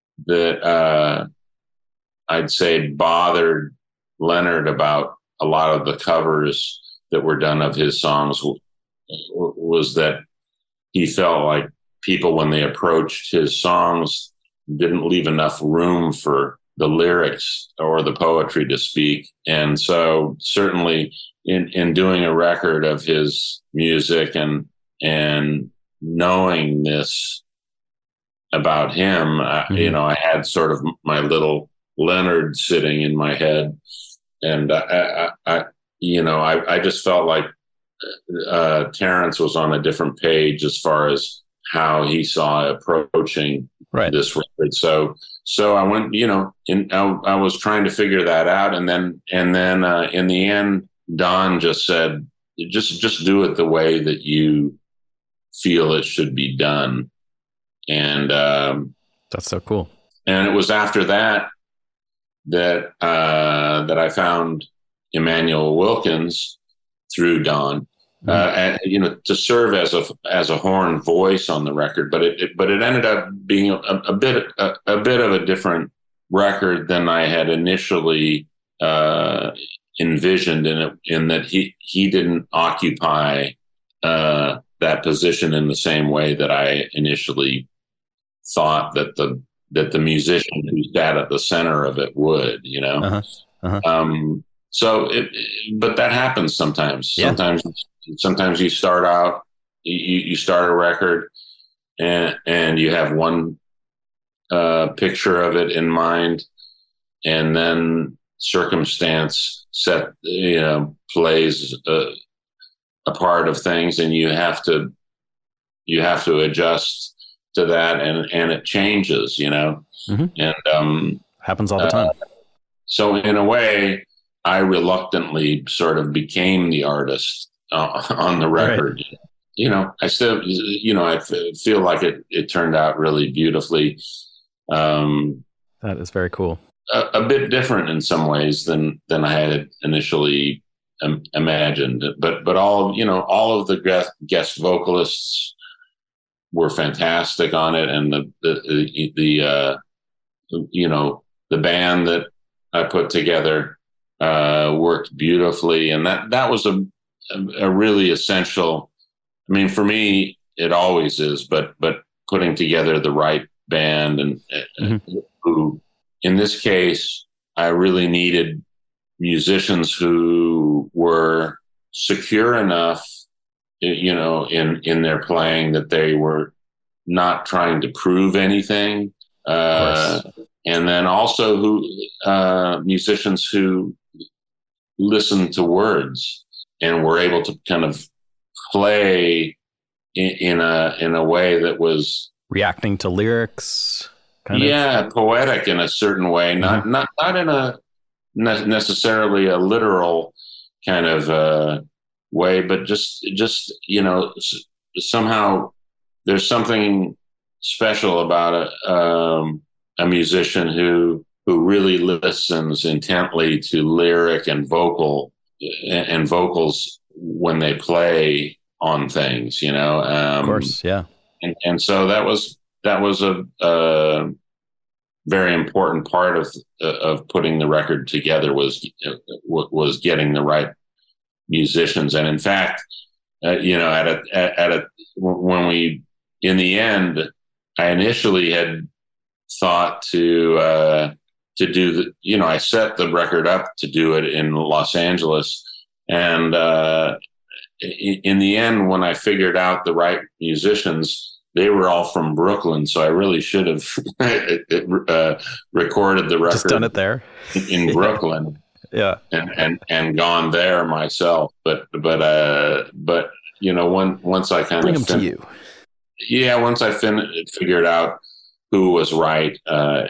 I'd say bothered Leonard about a lot of the covers that were done of his songs was that he felt like people, when they approached his songs, didn't leave enough room for the lyrics or the poetry to speak. And so certainly in doing a record of his music and knowing this about him, I had sort of my little Leonard sitting in my head. And I just felt like Terence was on a different page as far as how he saw approaching this record. So I went, I was trying to figure that out. And then in the end, Don just said, just do it the way that you feel it should be done. And that's so cool. And it was after that I found Emmanuel Wilkins through Don, to serve as a horn voice on the record. But it ended up being a bit of a different record than I had initially envisioned, in that he didn't occupy that position in the same way that I initially thought that the musician who sat at the center of it would, but that happens sometimes. Yeah. Sometimes you start out, you start a record and you have one picture of it in mind, and then circumstance plays a part of things, and you have to adjust to that, and it changes, and happens all the time. So in a way, I reluctantly sort of became the artist on the record. Right. I still, I feel like it turned out really beautifully. That is very cool. A bit different in some ways than I had initially imagined, but all of the guest vocalists were fantastic on it, and the band that I put together worked beautifully, and that was a really essential. I mean, for me, it always is, but putting together the right band, and who, in this case, I really needed musicians who were secure enough, in their playing, that they were not trying to prove anything. And then also musicians who listened to words and were able to kind of play in a way that was reacting to lyrics. Poetic in a certain way, not in a necessarily a literal kind of way, but just somehow there's something special about a musician who really listens intently to lyric and vocals when they play on things, of course, yeah. And so that was a very important part of putting the record together, was getting the right musicians. And in fact, when we, in the end, I initially had thought to do I set the record up to do it in Los Angeles, and in the end, when I figured out the right musicians, they were all from Brooklyn, so I really should have recorded the record, just done it there in Brooklyn. Yeah, and gone there myself. But once I kind bring of them to you. Yeah, once I figured out who was right,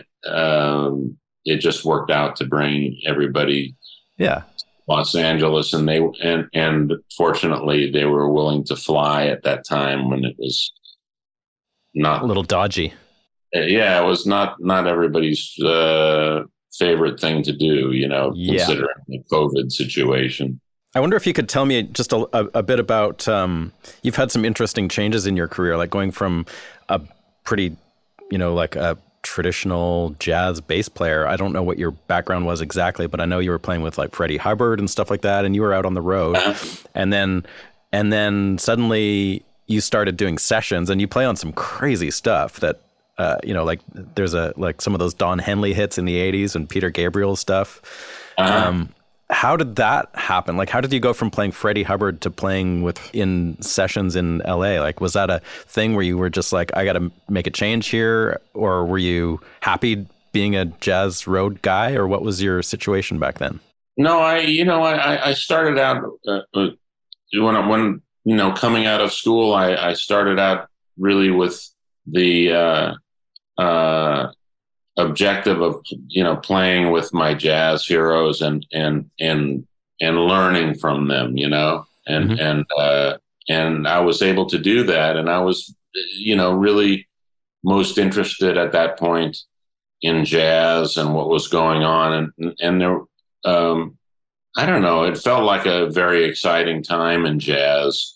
it just worked out to bring everybody. Yeah. Los Angeles, and fortunately they were willing to fly at that time when it was not a little dodgy. Yeah, it was not everybody's favorite thing to do, considering the COVID situation. I wonder if you could tell me just a bit about, you've had some interesting changes in your career, like going from a pretty, like a traditional jazz bass player. I don't know what your background was exactly, but I know you were playing with like Freddie Hubbard and stuff like that, and you were out on the road. And then suddenly you started doing sessions, and you play on some crazy stuff that, like there's some of those Don Henley hits in the 80s and Peter Gabriel stuff. How did that happen? Like, how did you go from playing Freddie Hubbard to playing in sessions in LA? Like, was that a thing where you were just like, I got to make a change here? Or were you happy being a jazz road guy? Or what was your situation back then? No, I started out when coming out of school, I started out really with the objective of playing with my jazz heroes and learning from them, and I was able to do that, and I was really most interested at that point in jazz and what was going on, and there I don't know, it felt like a very exciting time in jazz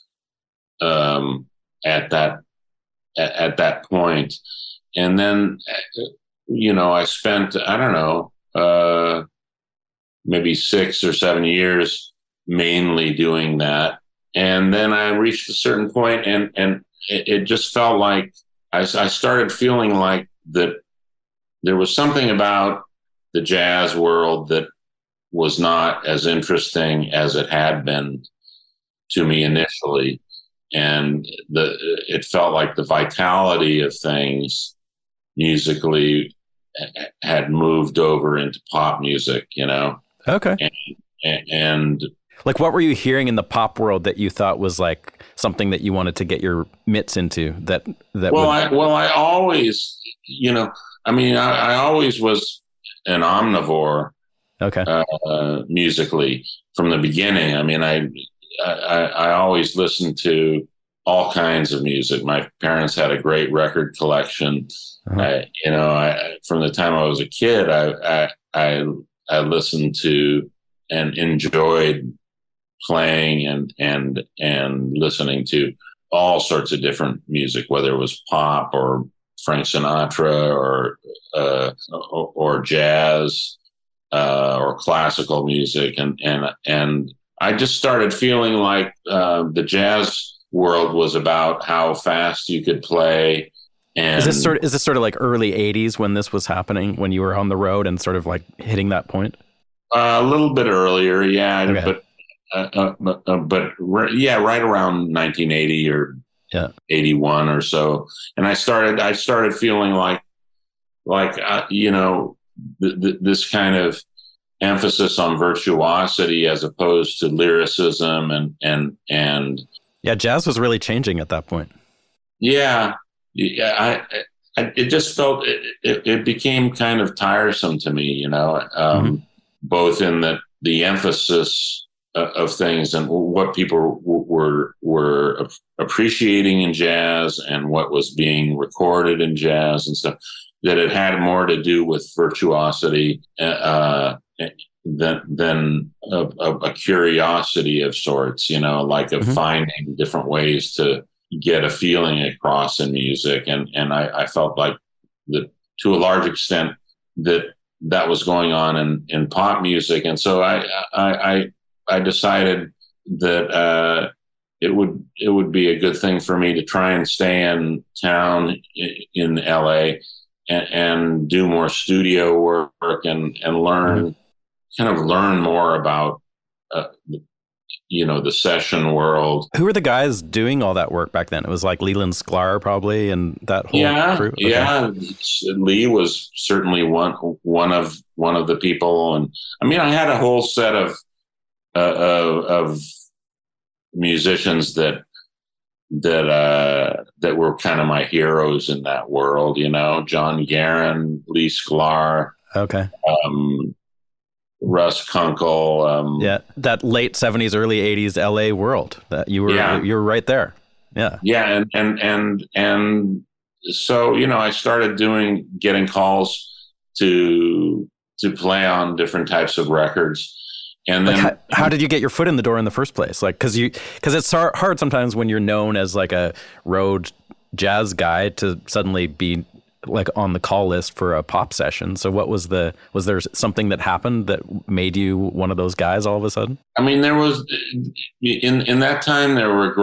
at that point. And then I spent, I don't know, maybe 6 or 7 years mainly doing that. And then I reached a certain point and it just felt like I started feeling like that there was something about the jazz world that was not as interesting as it had been to me initially. And it felt like the vitality of things musically had moved over into pop music, Okay. And like, what were you hearing in the pop world that you thought was like something that you wanted to get your mitts into? I always, I always was an omnivore. Okay. Musically from the beginning. I mean, I always listened to all kinds of music. My parents had a great record collection. Uh-huh. From the time I was a kid, I listened to and enjoyed playing and listening to all sorts of different music, whether it was pop or Frank Sinatra or jazz or classical music, and I just started feeling like the jazz world was about how fast you could play. And is this sort of like early 80s when this was happening, when you were on the road and sort of like hitting that point? A little bit earlier, yeah. Okay. But right around 1980 or 81 or so. And I started feeling like this kind of emphasis on virtuosity as opposed to lyricism and jazz was really changing at that point. Yeah. It just felt it became kind of tiresome to me, both in the emphasis of things and what people were appreciating in jazz and what was being recorded in jazz and stuff, that it had more to do with virtuosity than a curiosity of sorts, like of finding different ways to get a feeling across in music. And I felt like that to a large extent that was going on in pop music. And so I decided that it would be a good thing for me to try and stay in town in LA and do more studio work and learn, kind of learn more about, the session world. Who were the guys doing all that work back then? It was like Leland Sklar probably, and that whole crew. Okay. Yeah. Lee was certainly one of the people. And I mean, I had a whole set of musicians that were kind of my heroes in that world, John Guerin, Lee Sklar. Okay. Russ Kunkel. That late 70s, early 80s LA world that you were right there. Yeah. Yeah. And so, I started getting calls to play on different types of records. And then, like how did you get your foot in the door in the first place? Like, because it's hard sometimes when you're known as like a road jazz guy to suddenly be like on the call list for a pop session. So was there something that happened that made you one of those guys all of a sudden? I mean, there was in that time there were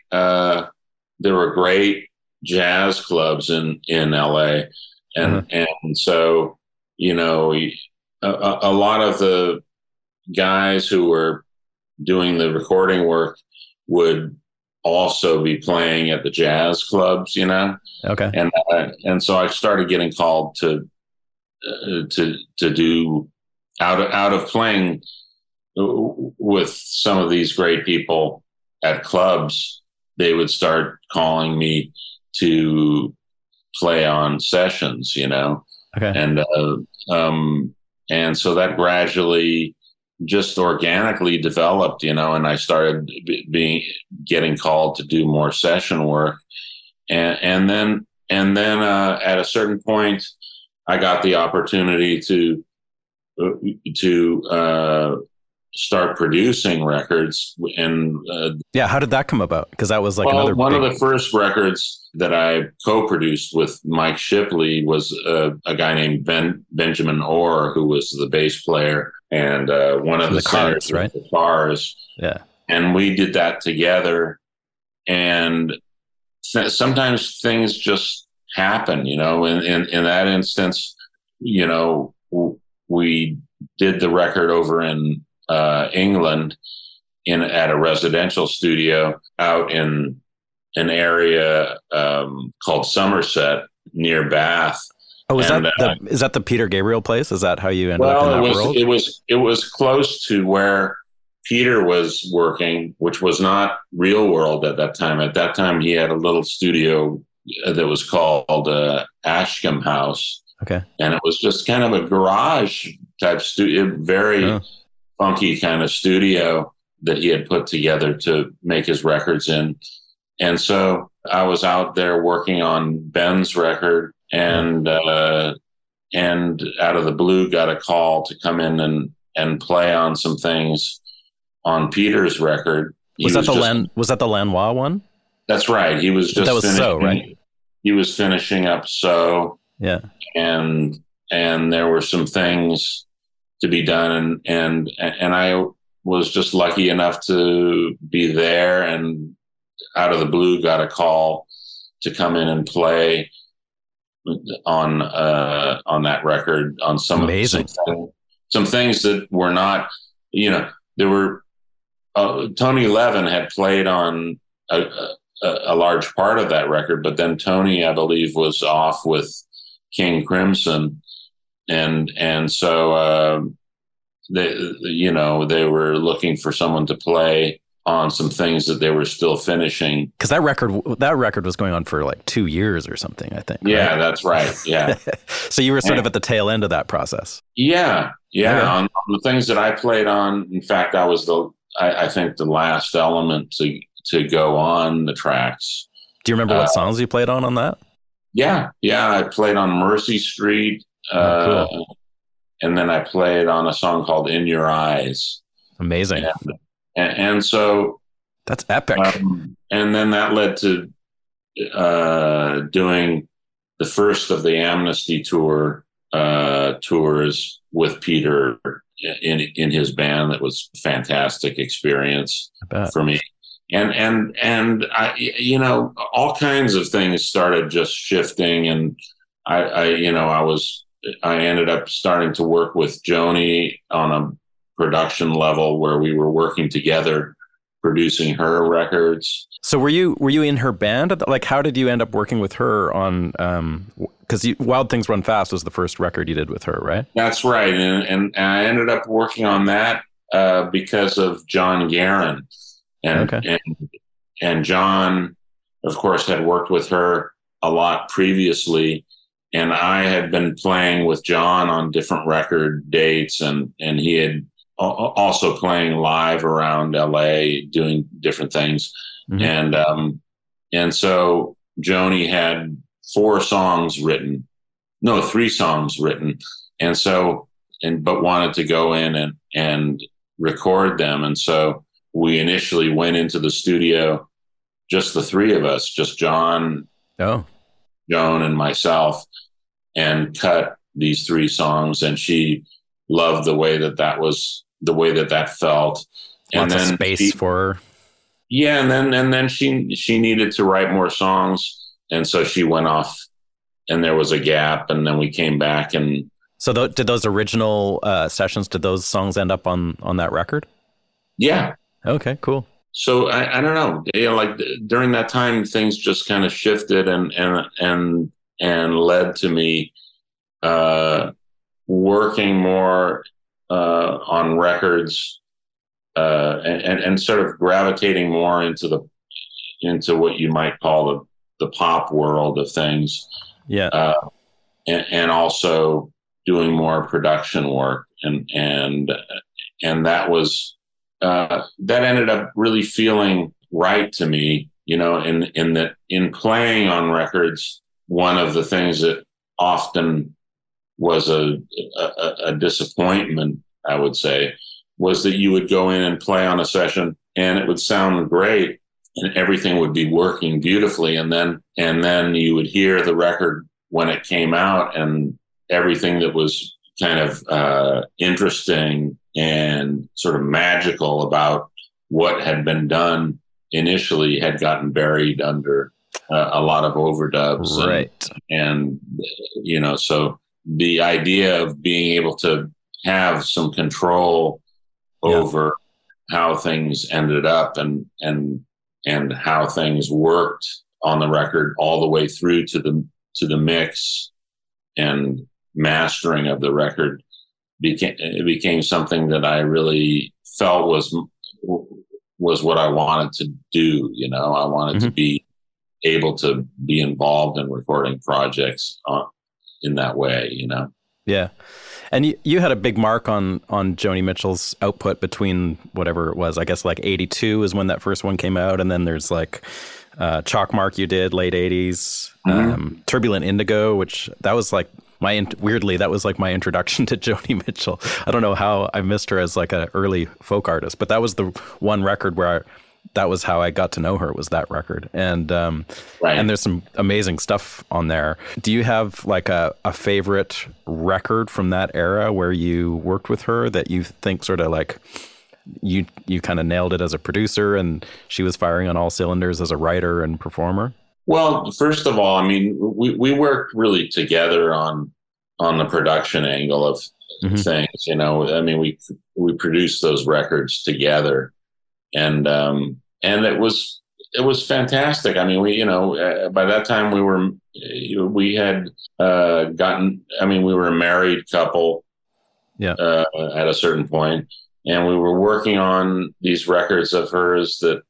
great jazz clubs in LA, and so a lot of the guys who were doing the recording work would also be playing at the jazz clubs, Okay. And so I started getting called to do out of playing with some of these great people at clubs. They would start calling me to play on sessions, Okay. And so that gradually just organically developed, and I started getting called to do more session work. And then at a certain point, I got the opportunity to start producing records. And how did that come about? Because that was like one of the first records that I co-produced with Mike Shipley was a guy named Benjamin Orr, who was the bass player and one of the Cars, right? The Cars. Yeah, and we did that together. And sometimes things just happen, in that instance, we did the record over in England at a residential studio out in an area called Somerset near Bath. Oh, is that the Peter Gabriel place? Is that how you ended up in that world? It was close to where Peter was working, which was not Real World at that time. At that time, he had a little studio that was called Ashcombe House. Okay. And it was just kind of a garage type studio, very funky kind of studio that he had put together to make his records in. And so I was out there working on Ben's record and out of the blue got a call to come in and play on some things on Peter's record. Was that the Lanois one? That's right. He was just that was So, right? He was finishing up So. Yeah. And there were some things to be done and I was just lucky enough to be there, and out of the blue got a call to come in and play on that record on some amazing some things that were not, there were Tony Levin had played on a large part of that record, but then Tony, I believe, was off with King Crimson, and so they were looking for someone to play on some things that they were still finishing. Because that record was going on for like 2 years or something, I think. Yeah, right? That's right. Yeah. So you were sort of at the tail end of that process. Yeah. Okay. On the things that I played on, in fact, I was I think the last element to go on the tracks. Do you remember what songs you played on that? Yeah. I played on Mercy Street. Cool. And then I played on a song called In Your Eyes. Amazing. And so that's epic. And then that led to doing the first of the Amnesty tours with Peter in his band. That was a fantastic experience for me. And I, all kinds of things started just shifting, and I ended up starting to work with Joni on a production level where we were working together, producing her records. So were you in her band? Like, how did you end up working with her on? Because Wild Things Run Fast was the first record you did with her, right? That's right, and I ended up working on that because of John Guerin, and John, of course, had worked with her a lot previously. And I had been playing with John on different record dates, and he had also playing live around LA, doing different things. Mm-hmm. And so Joni had 3 songs written. And so, but wanted to go in and record them. And so we initially went into the studio, just the three of us, just John, Joan, and myself, and cut these 3 songs. And she loved the way that felt. Lots of space for her. Yeah, and then she needed to write more songs, and so she went off, and there was a gap, and then we came back. And so, did those original sessions? Did those songs end up on that record? Yeah. Okay. Cool. So I don't know. Like during that time, things just kind of shifted and led to me working more on records. And sort of gravitating more into what you might call the pop world of things. Yeah. And also doing more production work. And that was, that ended up really feeling right to me, in playing on records. One of the things that often was a disappointment, I would say, was that you would go in and play on a session and it would sound great and everything would be working beautifully. And then you would hear the record when it came out, and everything that was kind of interesting and sort of magical about what had been done initially had gotten buried under a lot of overdubs. Right. And so the idea of being able to have some control over how things ended up and how things worked on the record all the way through to the mix and mastering of the record became something that I really felt was what I wanted to do. I wanted to be able to be involved in recording projects in that way. Yeah. And you had a big mark on Joni Mitchell's output between whatever it was. I guess like 82 is when that first one came out. And then there's like Chalk Mark you did, late 80s. Turbulent Indigo, which that was like weirdly, that was like my introduction to Joni Mitchell. I don't know how I missed her as like an early folk artist, but that was the one record where that was how I got to know her, was that record. And and there's some amazing stuff on there. Do you have like a favorite record from that era where you worked with her that you think sort of like you kind of nailed it as a producer and she was firing on all cylinders as a writer and performer? Well, first of all, I mean, we worked really together on the production angle of things. I mean, we produced those records together. And it was fantastic. I mean, by that time we were a married couple at a certain point, and we were working on these records of hers that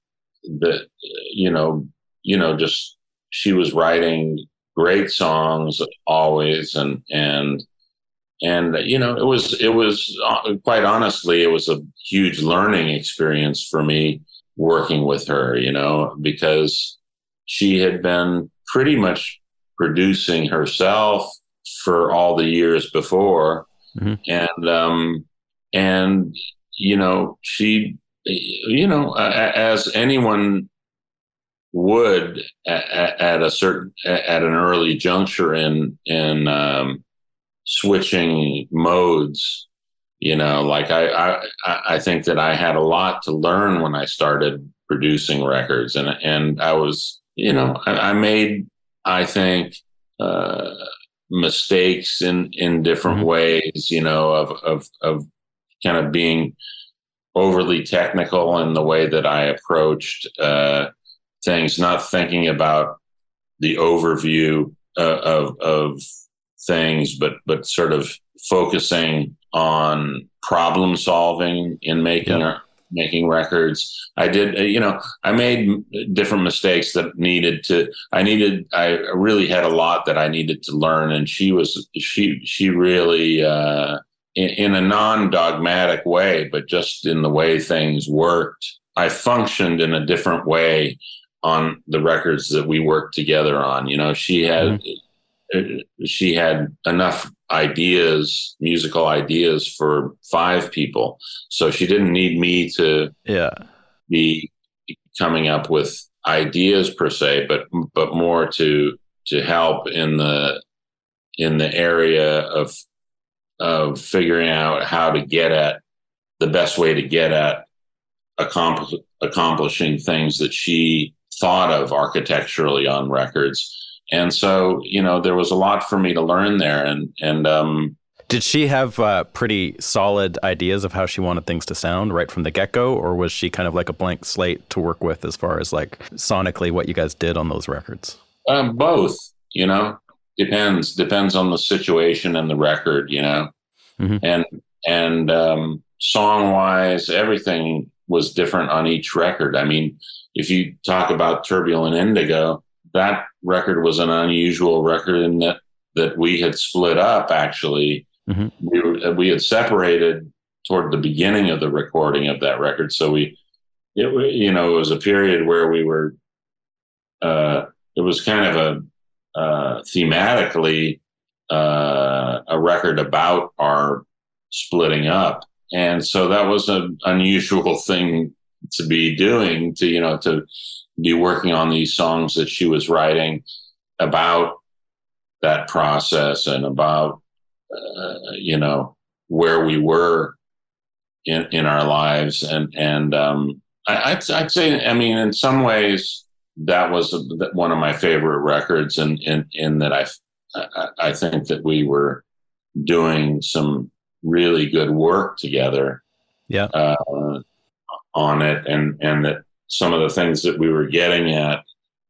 just, she was writing great songs always. And it was quite honestly, it was a huge learning experience for me working with her, because she had been pretty much producing herself for all the years before. And she, as anyone would at an early juncture in switching modes, like I think that I had a lot to learn when I started producing records, and I was, I made, I think, mistakes in different ways, of kind of being overly technical in the way that I approached things, not thinking about the overview of things, but sort of focusing on problem solving in making records. I did, I made different mistakes that I really had a lot that I needed to learn. And she really, in a non-dogmatic way, but just in the way things worked, I functioned in a different way on the records that we worked together on. She had enough musical ideas for 5 people. So she didn't need me to be coming up with ideas per se, but more to help in the area of figuring out how to get at the best way to get at accomplishing things that she thought of architecturally on records. And so, there was a lot for me to learn there. And did she have pretty solid ideas of how she wanted things to sound right from the get-go, or was she kind of like a blank slate to work with as far as like sonically what you guys did on those records? Both, depends on the situation and the record, mm-hmm. and song-wise, everything was different on each record. I mean, if you talk about Turbulent Indigo, that record was an unusual record in that we had split up, actually. Mm-hmm. We had separated toward the beginning of the recording of that record. So it was a period where we were, it was kind of thematically a record about our splitting up. And so that was an unusual thing to be doing, to be working on these songs that she was writing about that process and about, where we were in our lives. And I'd say, I mean, in some ways that was one of my favorite records in that I think that we were doing some really good work together on it, and that some of the things that we were getting at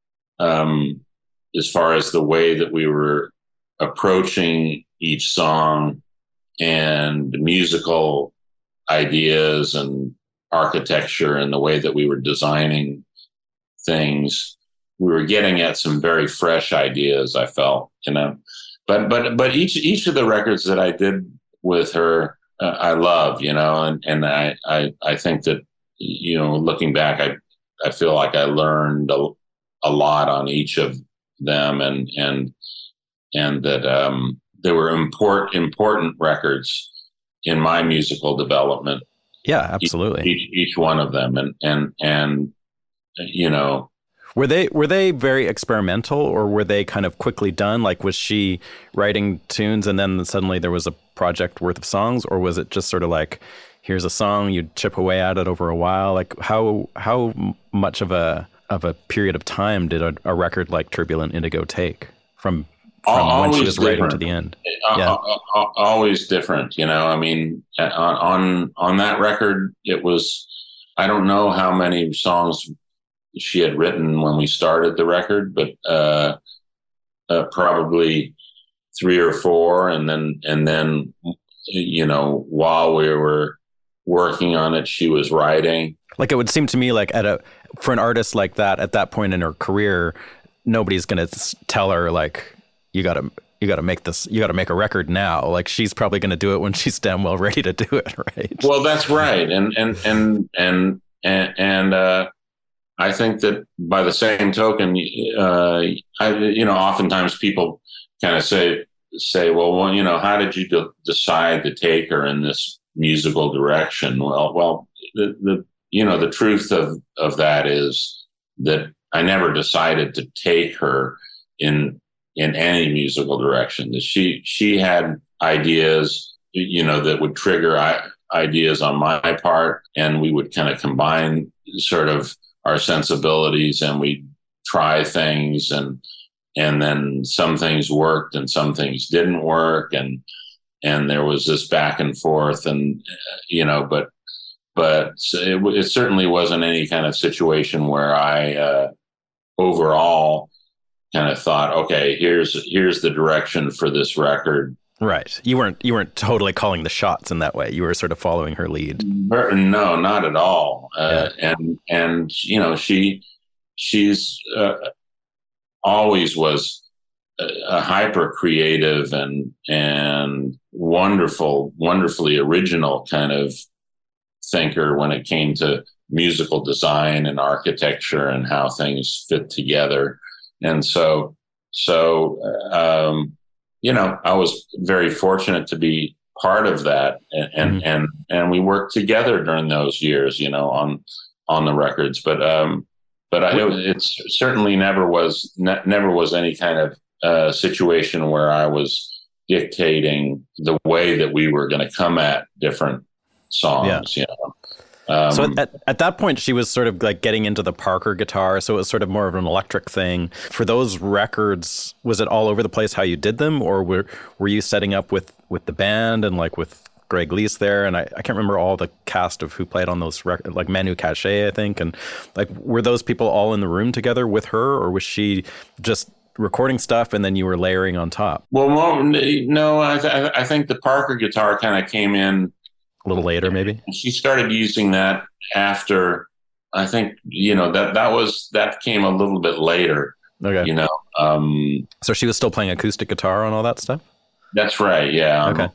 as far as the way that we were approaching each song and musical ideas and architecture and the way that we were designing things, we were getting at some very fresh ideas, I felt, but each of the records that I did with her, I love, and I think that, looking back, I feel like I learned a lot on each of them, and that they were important records in my musical development. Yeah, absolutely. Each one of them, and Were they very experimental, or were they kind of quickly done? Like, was she writing tunes and then suddenly there was a project worth of songs, or was it just sort of like, here's a song, you chip away at it over a while? Like, how much of a period of time did a record like Turbulent Indigo take from when she was writing to the end? Always different, I mean, on that record, it was, I don't know how many songs she had written when we started the record, but probably 3 or 4, and then while we were working on it, she was writing. Like, it would seem to me like for an artist like that at that point in her career, nobody's going to tell her like, you got to make this, you got to make a record now. Like, she's probably going to do it when she's damn well ready to do it, right? Well, that's right, and I think that by the same token, oftentimes people kind of say, well, how did you decide to take her in this musical direction? Well, the truth of that is that I never decided to take her in any musical direction. That she had ideas, that would trigger ideas on my part, and we would kind of combine sort of our sensibilities, and we try things, and then some things worked and some things didn't work, and there was this back and forth, and but it certainly wasn't any kind of situation where I overall kind of thought, okay, here's the direction for this record. Right. You weren't totally calling the shots in that way. You were sort of following her lead. No, not at all. And she's always was a hyper creative and wonderfully original kind of thinker when it came to musical design and architecture and how things fit together. And so I was very fortunate to be part of that, and we worked together during those years, on the records. But it certainly never was any kind of situation where I was dictating the way that we were going to come at different songs. So at that point, she was sort of like getting into the Parker guitar, so it was sort of more of an electric thing. For those records, was it all over the place how you did them, or were you setting up with the band and like with Greg Lease there? And I can't remember all the cast of who played on those records, like Manu Katché, I think. And like, were those people all in the room together with her, or was she just recording stuff and then you were layering on top? Well, no, I think the Parker guitar kind of came in a little later, maybe. She started using that after, I think, that came a little bit later. Okay. So she was still playing acoustic guitar on all that stuff? That's right. Yeah. Okay.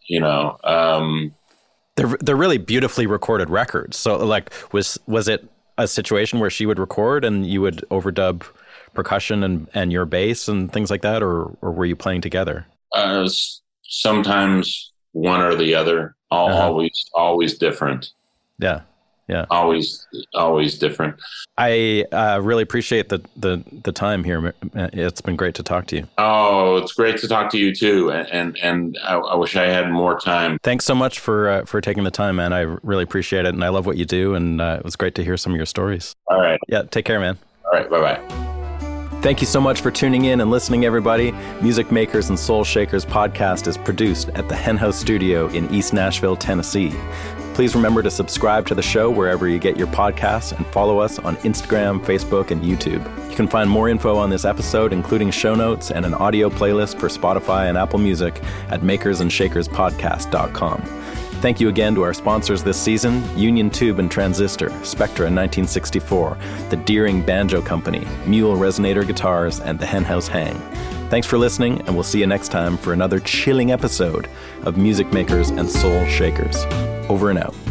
They're really beautifully recorded records. So like, was it a situation where she would record and you would overdub percussion and your bass and things like that, or were you playing together? Sometimes one or the other. Always different. Yeah. Always different. I really appreciate the time here. It's been great to talk to you. Oh, it's great to talk to you too. And I wish I had more time. Thanks so much for taking the time, man. I really appreciate it, and I love what you do. And it was great to hear some of your stories. All right. Yeah. Take care, man. All right. Bye-bye. Thank you so much for tuning in and listening, everybody. Music Makers and Soul Shakers podcast is produced at the Hen House Studio in East Nashville, Tennessee. Please remember to subscribe to the show wherever you get your podcasts and follow us on Instagram, Facebook, and YouTube. You can find more info on this episode, including show notes and an audio playlist for Spotify and Apple Music at makersandshakerspodcast.com. Thank you again to our sponsors this season, Union Tube and Transistor, Spectra 1964, the Deering Banjo Company, Mule Resonator Guitars, and the Hen House Hang. Thanks for listening, and we'll see you next time for another chilling episode of Music Makers and Soul Shakers. Over and out.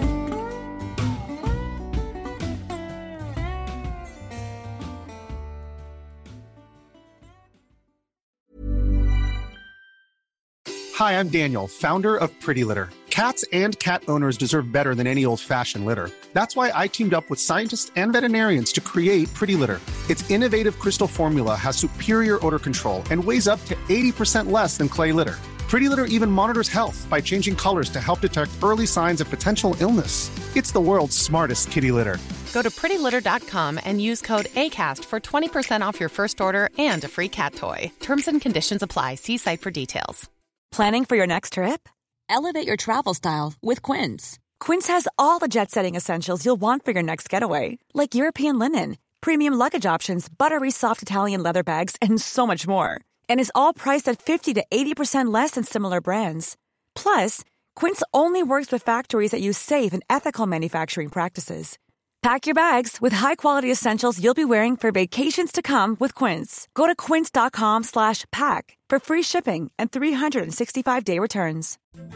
Hi, I'm Daniel, founder of Pretty Litter. Cats and cat owners deserve better than any old-fashioned litter. That's why I teamed up with scientists and veterinarians to create Pretty Litter. Its innovative crystal formula has superior odor control and weighs up to 80% less than clay litter. Pretty Litter even monitors health by changing colors to help detect early signs of potential illness. It's the world's smartest kitty litter. Go to prettylitter.com and use code ACAST for 20% off your first order and a free cat toy. Terms and conditions apply. See site for details. Planning for your next trip? Elevate your travel style with Quince. Quince has all the jet-setting essentials you'll want for your next getaway, like European linen, premium luggage options, buttery soft Italian leather bags, and so much more. And is all priced at 50 to 80% less than similar brands. Plus, Quince only works with factories that use safe and ethical manufacturing practices. Pack your bags with high-quality essentials you'll be wearing for vacations to come with Quince. Go to quince.com/pack for free shipping and 365-day returns.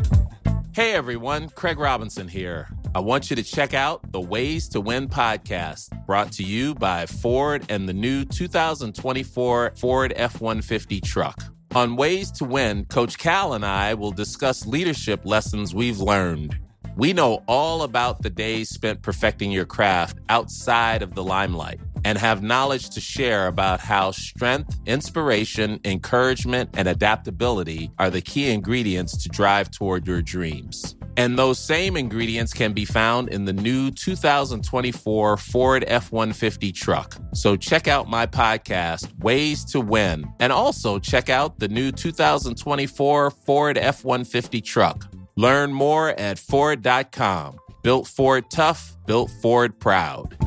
Hey everyone, Craig Robinson here. I want you to check out the Ways to Win podcast, brought to you by Ford and the new 2024 Ford F-150 truck. On Ways to Win, Coach Cal and I will discuss leadership lessons we've learned. We know all about the days spent perfecting your craft outside of the limelight and have knowledge to share about how strength, inspiration, encouragement, and adaptability are the key ingredients to drive toward your dreams. And those same ingredients can be found in the new 2024 Ford F-150 truck. So check out my podcast, Ways to Win, and also check out the new 2024 Ford F-150 truck. Learn more at Ford.com. Built Ford tough, built Ford proud.